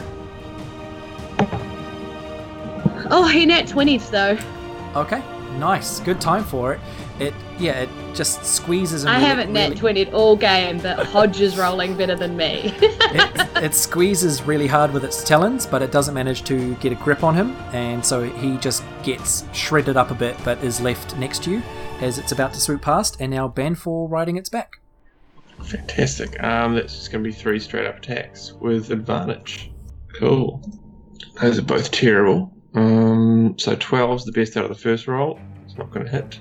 Oh, he nat 20s though. Okay, nice. Good time for it. It just squeezes him. I haven't nat 20'd all game, but Hodge is rolling better than me. it squeezes really hard with its talons, but it doesn't manage to get a grip on him, and so he just gets shredded up a bit, but is left next to you as it's about to swoop past, and now Banfor riding its back. Fantastic. That's just going to be 3 straight up attacks with advantage. Cool. Those are both terrible. So 12's the best out of the first roll. It's not going to hit.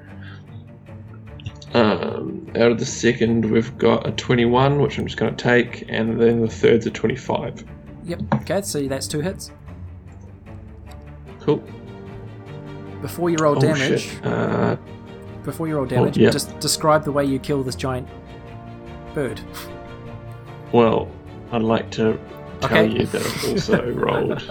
Out of the second, we've got a 21, which I'm just going to take, and then the third's a 25. Yep. Okay, so that's 2 hits. Cool. Before you roll damage, just describe the way you kill this giant bird. Well, I'd like to tell you that I've also rolled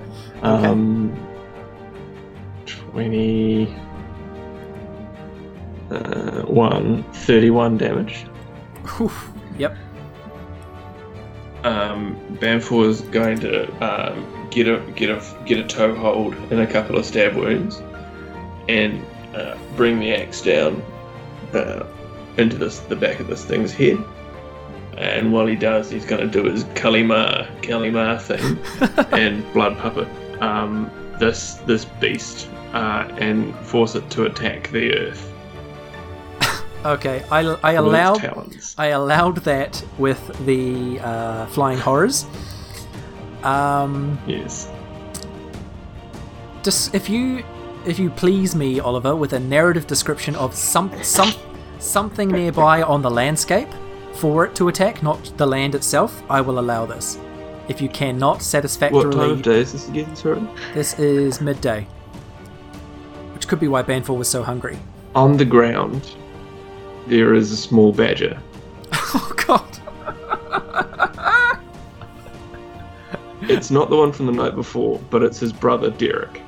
31 damage. Oof. Yep. Banfor is going to get a toe hold and a couple of stab wounds, and bring the axe down into the back of this thing's head. And while he does, he's going to do his Kalimar thing and blood puppet this beast and force it to attack the earth. Okay, I allowed that with the flying horrors. Yes. Just if you please me, Oliver, with a narrative description of something nearby on the landscape for it to attack, not the land itself, I will allow this. If you cannot satisfactorily... What time of day is this again, sorry? This is midday. Which could be why Banfor was so hungry. On the ground, there is a small badger. Oh, God. It's not the one from the night before, but it's his brother, Derek.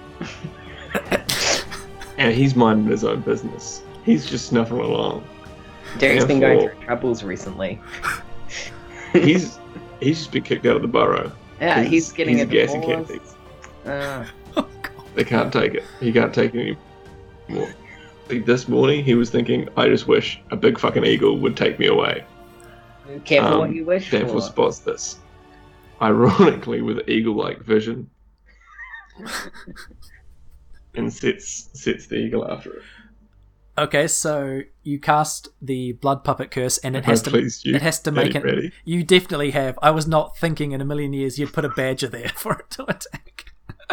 And he's minding his own business. He's just snuffing along. Derek's been going through troubles recently. He's just been kicked out of the burrow. Yeah, he's getting a gassy cat. Oh, God. They can't take it. He can't take it anymore. Like this morning, he was thinking, I just wish a big fucking eagle would take me away. Careful what you wish for. Banfor spots this, ironically with eagle-like vision, and sets the eagle after it. Okay, so you cast the blood puppet curse, and it has to make it. Ready? You definitely have. I was not thinking in a million years you'd put a badger there for it to attack.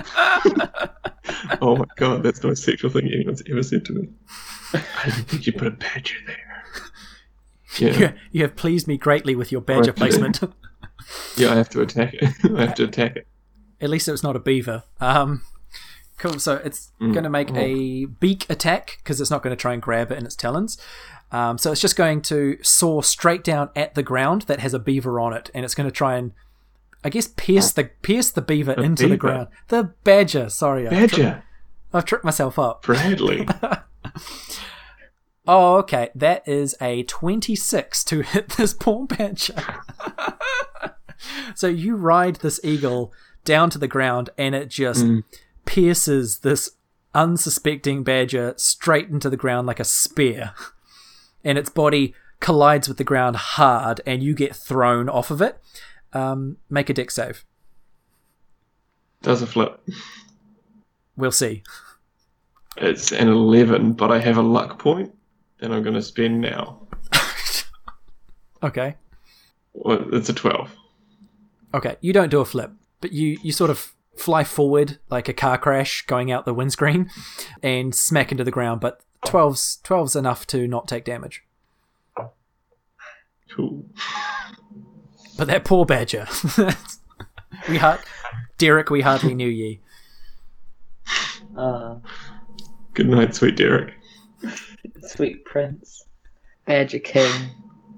Oh my God, that's the most sexual thing anyone's ever said to me. I didn't think you put a badger there. Yeah. You have pleased me greatly with your badger placement. Yeah, I have to attack it. At least it's not a beaver. Cool, so it's going to make a beak attack, because it's not going to try and grab it in its talons. So it's just going to soar straight down at the ground that has a beaver on it, and it's going to try and, I guess, pierce the beaver into the beaver? ground. The badger, sorry. Badger. I've tripped myself up. Bradley. Oh, okay. That is a 26 to hit this poor badger. So you ride this eagle down to the ground, and it just pierces this unsuspecting badger straight into the ground like a spear. And its body collides with the ground hard, and you get thrown off of it. Make a dex save. Does a flip. We'll see. It's an 11, but I have a luck point, and I'm going to spend now. Okay. Well, it's a 12. Okay, you don't do a flip, but you sort of fly forward like a car crash going out the windscreen and smack into the ground, but 12's enough to not take damage. Cool. But that poor badger. Derek, we hardly knew ye. Good night, sweet Derek. Sweet prince. Badger king.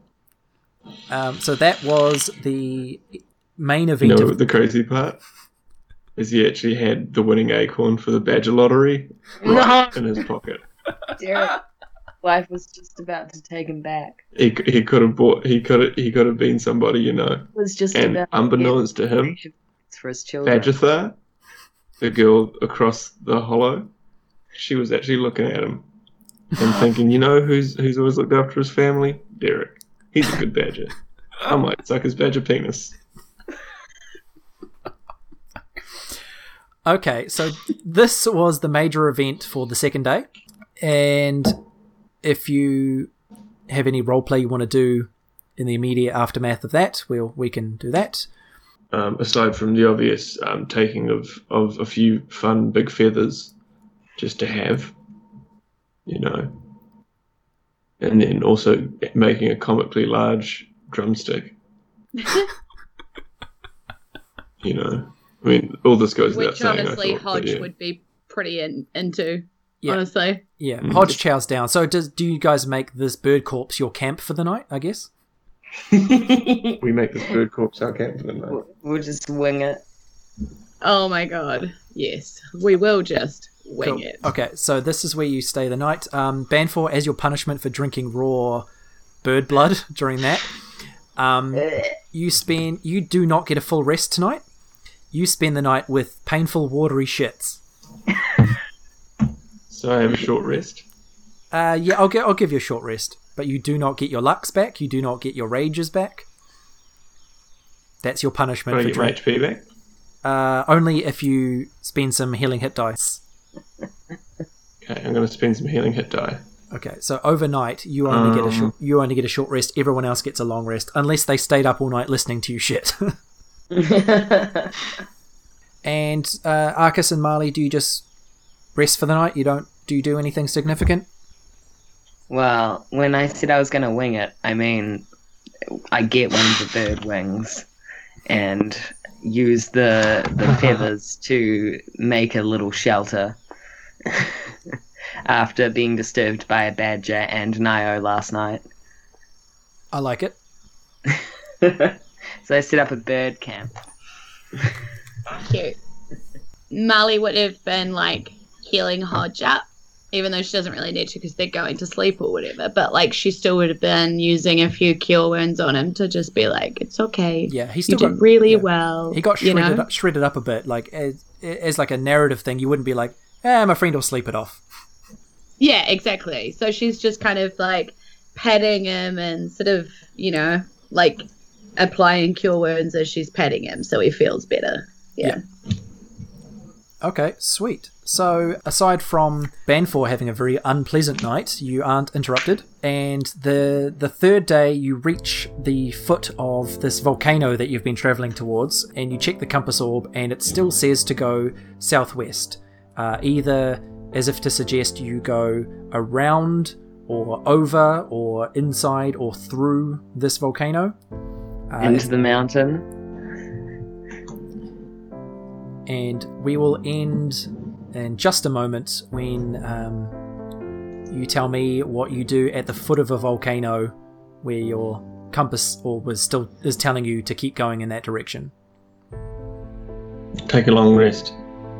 So that was the main You event. know the crazy part? Is he actually had the winning acorn for the badger lottery right in his pocket. Derek, life was just about to take him back. He could have been somebody, you know. It was just And about unbeknownst to him, for his children. Badgerthar, the girl across the hollow, she was actually looking at him and thinking, you know who's always looked after his family? Derek. He's a good badger. I might suck his badger penis. Okay, so this was the major event for the second day, and if you have any roleplay you want to do in the immediate aftermath of that, we can do that. Aside from the obvious taking of a few fun big feathers just to have, you know, and then also making a comically large drumstick. You know, I mean, all this goes without Which saying. honestly, I thought, Hodge but yeah. would be pretty into. Yeah. Honestly, Yeah, Hodge chows down. So do you guys make this bird corpse your camp for the night, I guess? We make this bird corpse our camp for the night. We'll just wing it. oh my god, yes, we will just wing Cool. it. Okay, so this is where you stay the night. Banfor, as your punishment for drinking raw bird blood during that, you do not get a full rest tonight. You spend the night with painful watery shits. So I have a short rest. Yeah, I'll give you a short rest, but you do not get your lucks back. You do not get your rages back. That's your punishment Can I for get my drink. HP back? Only if you spend some healing hit dice. Okay, I'm going to spend some healing hit die. Okay, so overnight you only get a short rest. Everyone else gets a long rest, unless they stayed up all night listening to you shit. And Arcus and Marley, do you just rest for the night? Do you do anything significant? Well, when I said I was going to wing it, I mean, I get one of the bird wings and use the feathers to make a little shelter after being disturbed by a badger and Nio last night. I like it. So I set up a bird camp. Cute. Molly would have been like healing Hodge up, even though she doesn't really need to because they're going to sleep or whatever. But like she still would have been using a few cure wounds on him to just be like, it's okay. Yeah, he You still did really well. He got shredded up a bit, like as like a narrative thing. You wouldn't be like, my friend will sleep it off. Yeah, exactly. So she's just kind of like patting him and sort of, you know, like applying cure wounds as she's patting him so he feels better. Yeah. Okay, sweet. So, aside from Banfor having a very unpleasant night, you aren't interrupted, and the third day you reach the foot of this volcano that you've been travelling towards, and you check the compass orb, and it still says to go southwest, either as if to suggest you go around or over or inside or through this volcano. Into the mountain. And we will end in just a moment when you tell me what you do at the foot of a volcano where your compass is telling you to keep going in that direction. Take a long rest.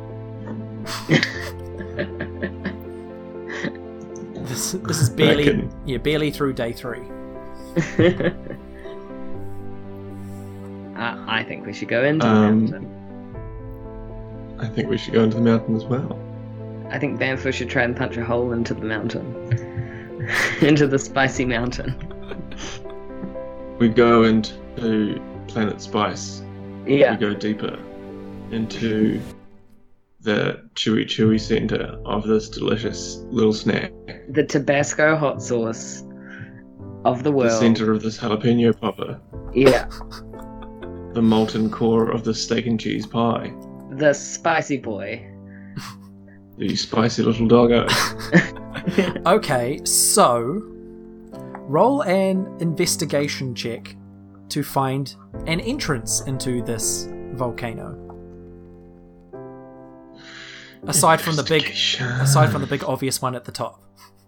This is barely through day 3. I think we should go into the mountain. I think we should go into the mountain as well. I think Banfor should try and punch a hole into the mountain. Into the spicy mountain. We go into Planet Spice. Yeah. We go deeper into the chewy center of this delicious little snack. The Tabasco hot sauce of the world. The center of this jalapeno popper. Yeah. The molten core of the steak and cheese pie. The spicy boy. The spicy little doggo. Okay, so roll an investigation check to find an entrance into this volcano. Aside from the big obvious one at the top.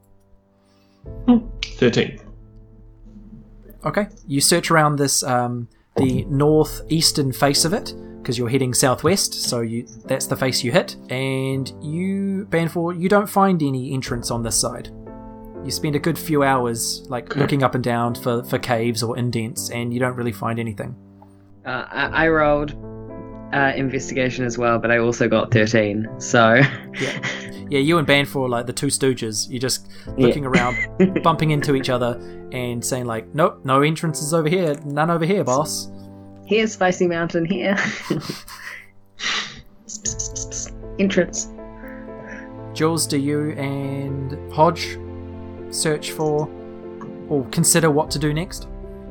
13. Okay, you search around this the northeastern face of it, because you're heading southwest, so that's the face you hit, and you, Banfor, you don't find any entrance on this side. You spend a good few hours looking up and down for caves or indents, and you don't really find anything. I rolled investigation as well, but I also got 13, so... Yeah, you and Banfor are like the two stooges. You're just looking around, bumping into each other, and saying nope, no entrances over here, none over here, boss. Here's Spicy Mountain, here. Entrance. Jules, do you and Hodge search for or consider what to do next?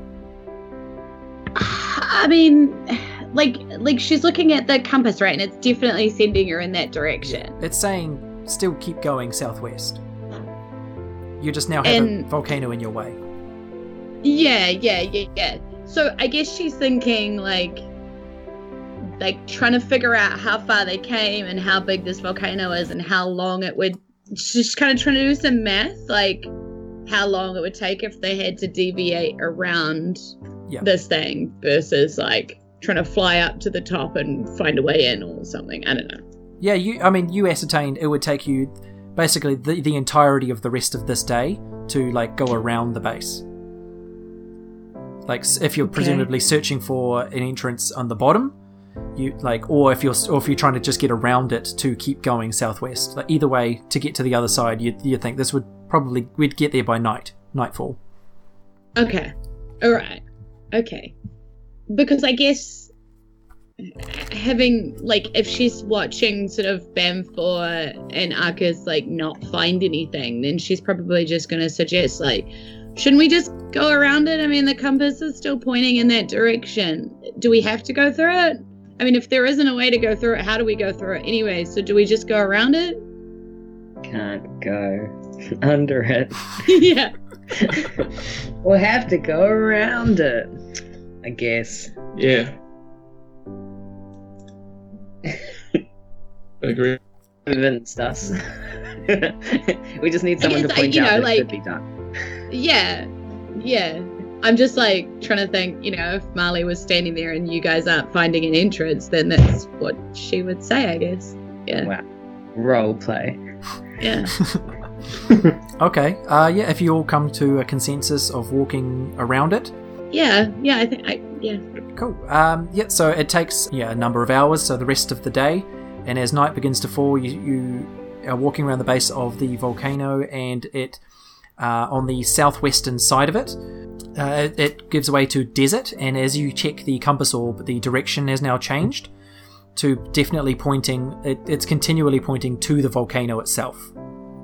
I mean, like she's looking at the compass, right? And it's definitely sending her in that direction. It's saying still keep going southwest. You just now have a volcano in your way. Yeah. So I guess she's thinking like trying to figure out how far they came and how big this volcano is and how long it would. She's kind of trying to do some math, like how long it would take if they had to deviate around this thing versus trying to fly up to the top and find a way in or something. I don't know. Yeah, you ascertained it would take you basically the entirety of the rest of this day to go around the base. If you're presumably searching for an entrance on the bottom, or if you're trying to just get around it to keep going southwest. Either way, to get to the other side, you think this we'd get there by nightfall. Okay, all right, okay, because I guess having if she's watching sort of Banfor and Arcus not find anything, then she's probably just going to suggest shouldn't we just go around it? I mean, the compass is still pointing in that direction. Do we have to go through it? I mean, if there isn't a way to go through it, how do we go through it anyway? So do we just go around it? Can't go under it. Yeah. We'll have to go around it, I guess. Yeah. I agree. Convinced us. We just need someone to point out that should be done. Yeah. I'm just trying to think, if Marley was standing there and you guys aren't finding an entrance, then that's what she would say, I guess. Yeah. Wow. Role play. Yeah. Okay. If you all come to a consensus of walking around it. Yeah, I think Cool. So it takes a number of hours, so the rest of the day, and as night begins to fall, you are walking around the base of the volcano, and it on the southwestern side of it, it gives way to desert, and as you check the compass orb, the direction has now changed to definitely pointing, it's continually pointing to the volcano itself.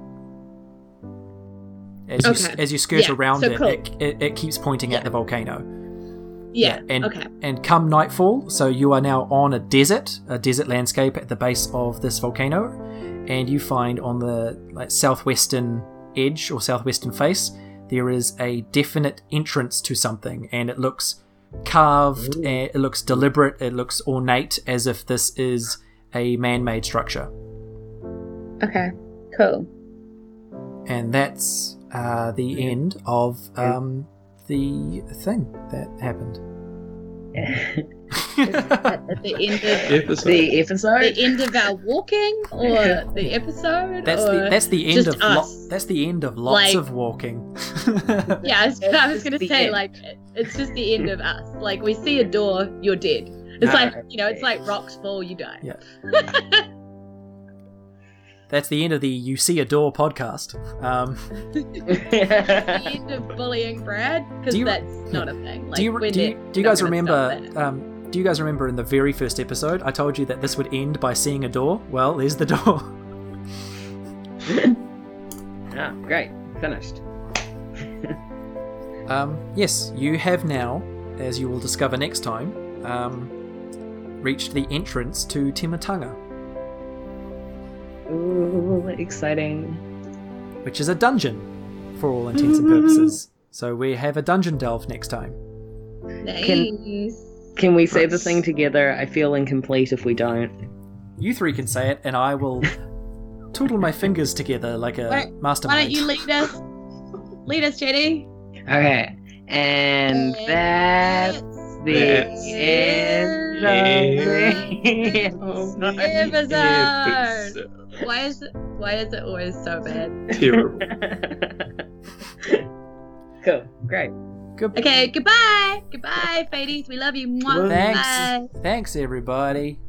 As you skirt around it, cool. it keeps pointing at the volcano. And come nightfall, so you are now on a desert landscape at the base of this volcano, and you find on the southwestern edge or southwestern face, there is a definite entrance to something, and it looks carved, and it looks deliberate, it looks ornate, as if this is a man-made structure. Okay, cool. And that's the end of the thing that happened. At the end of the episode? The end of our walking, or the episode? That's the end of us? That's the end of lots of walking. Yeah, I was gonna say end. Like it's just the end of us. Like we see a door, you're dead. It's like it's like rocks fall, you die. Yeah. That's the end of the You See a Door podcast. The end of bullying Brad, because that's not a thing. Like, do you guys remember? Do you guys remember in the very first episode I told you that this would end by seeing a door? Well, there's the door. Great, finished. Yes, you have now, as you will discover next time, reached the entrance to Timatanga. Ooh, exciting. Which is a dungeon, for all intents and purposes. So we have a dungeon delve next time. Nice. Can we say the thing together? I feel incomplete if we don't. You three can say it, and I will twiddle my fingers together like a mastermind. Why don't you lead us? Lead us, JD. Okay. And that's the end of the episode. Why is it always so bad? Terrible. Cool. Great. Okay, goodbye. Goodbye, Fadies. We love you. Mwah. Thanks. Bye. Thanks, everybody.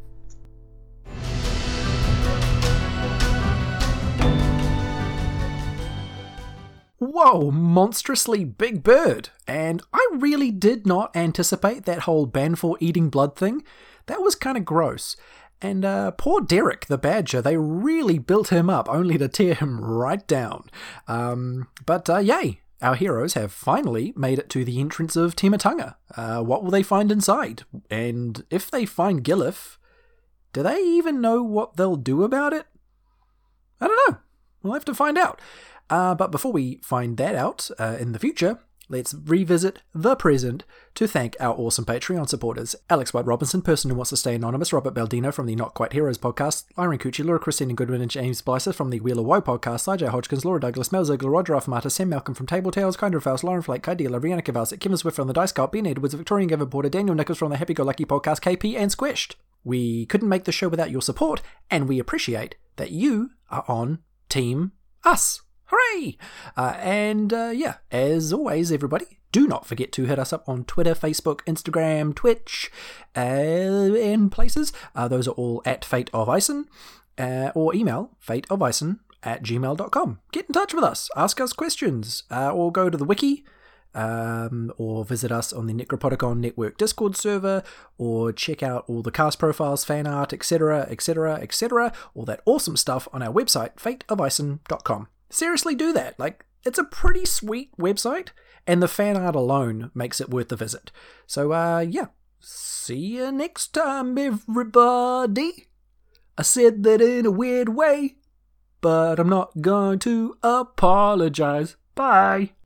Whoa, monstrously big bird. And I really did not anticipate that whole ban for eating blood thing. That was kind of gross. And poor Derek, the badger, they really built him up only to tear him right down. But yay, our heroes have finally made it to the entrance of Timatanga. What will they find inside? And if they find Gilif, do they even know what they'll do about it? I don't know. We'll have to find out. But before we find that out in the future, let's revisit the present to thank our awesome Patreon supporters. Alex White Robinson, person who wants to stay anonymous, Robert Baldino from the Not Quite Heroes podcast, Irene Cucci, Laura Christine Goodwin and James Blyser from the Wheel of Woe podcast, CJ Hodgkins, Laura Douglas, Mel Ziegler, Roger Afamata, Sam Malcolm from Table Tales, Kinder Faust, Lauren Flake, Kai Dealer, Rihanna Kavasik, Kevin Swift from the Dice Cult, Ben Edwards, Victorian Gavin Porter, Daniel Nichols from the Happy Go Lucky podcast, KP and Squished. We couldn't make the show without your support, and we appreciate that you are on Team Us. Hooray! Yeah, as always, everybody, do not forget to hit us up on Twitter, Facebook, Instagram, Twitch, and places. Those are all at Fate of Ison, or email fateofison@gmail.com. Get in touch with us, ask us questions, or go to the wiki, or visit us on the Necropodicon Network Discord server, or check out all the cast profiles, fan art, etc., etc., etc., all that awesome stuff on our website, fateofison.com. Seriously, do that. Like, it's a pretty sweet website, and the fan art alone makes it worth the visit. So, yeah. See you next time, everybody. I said that in a weird way, but I'm not going to apologize. Bye.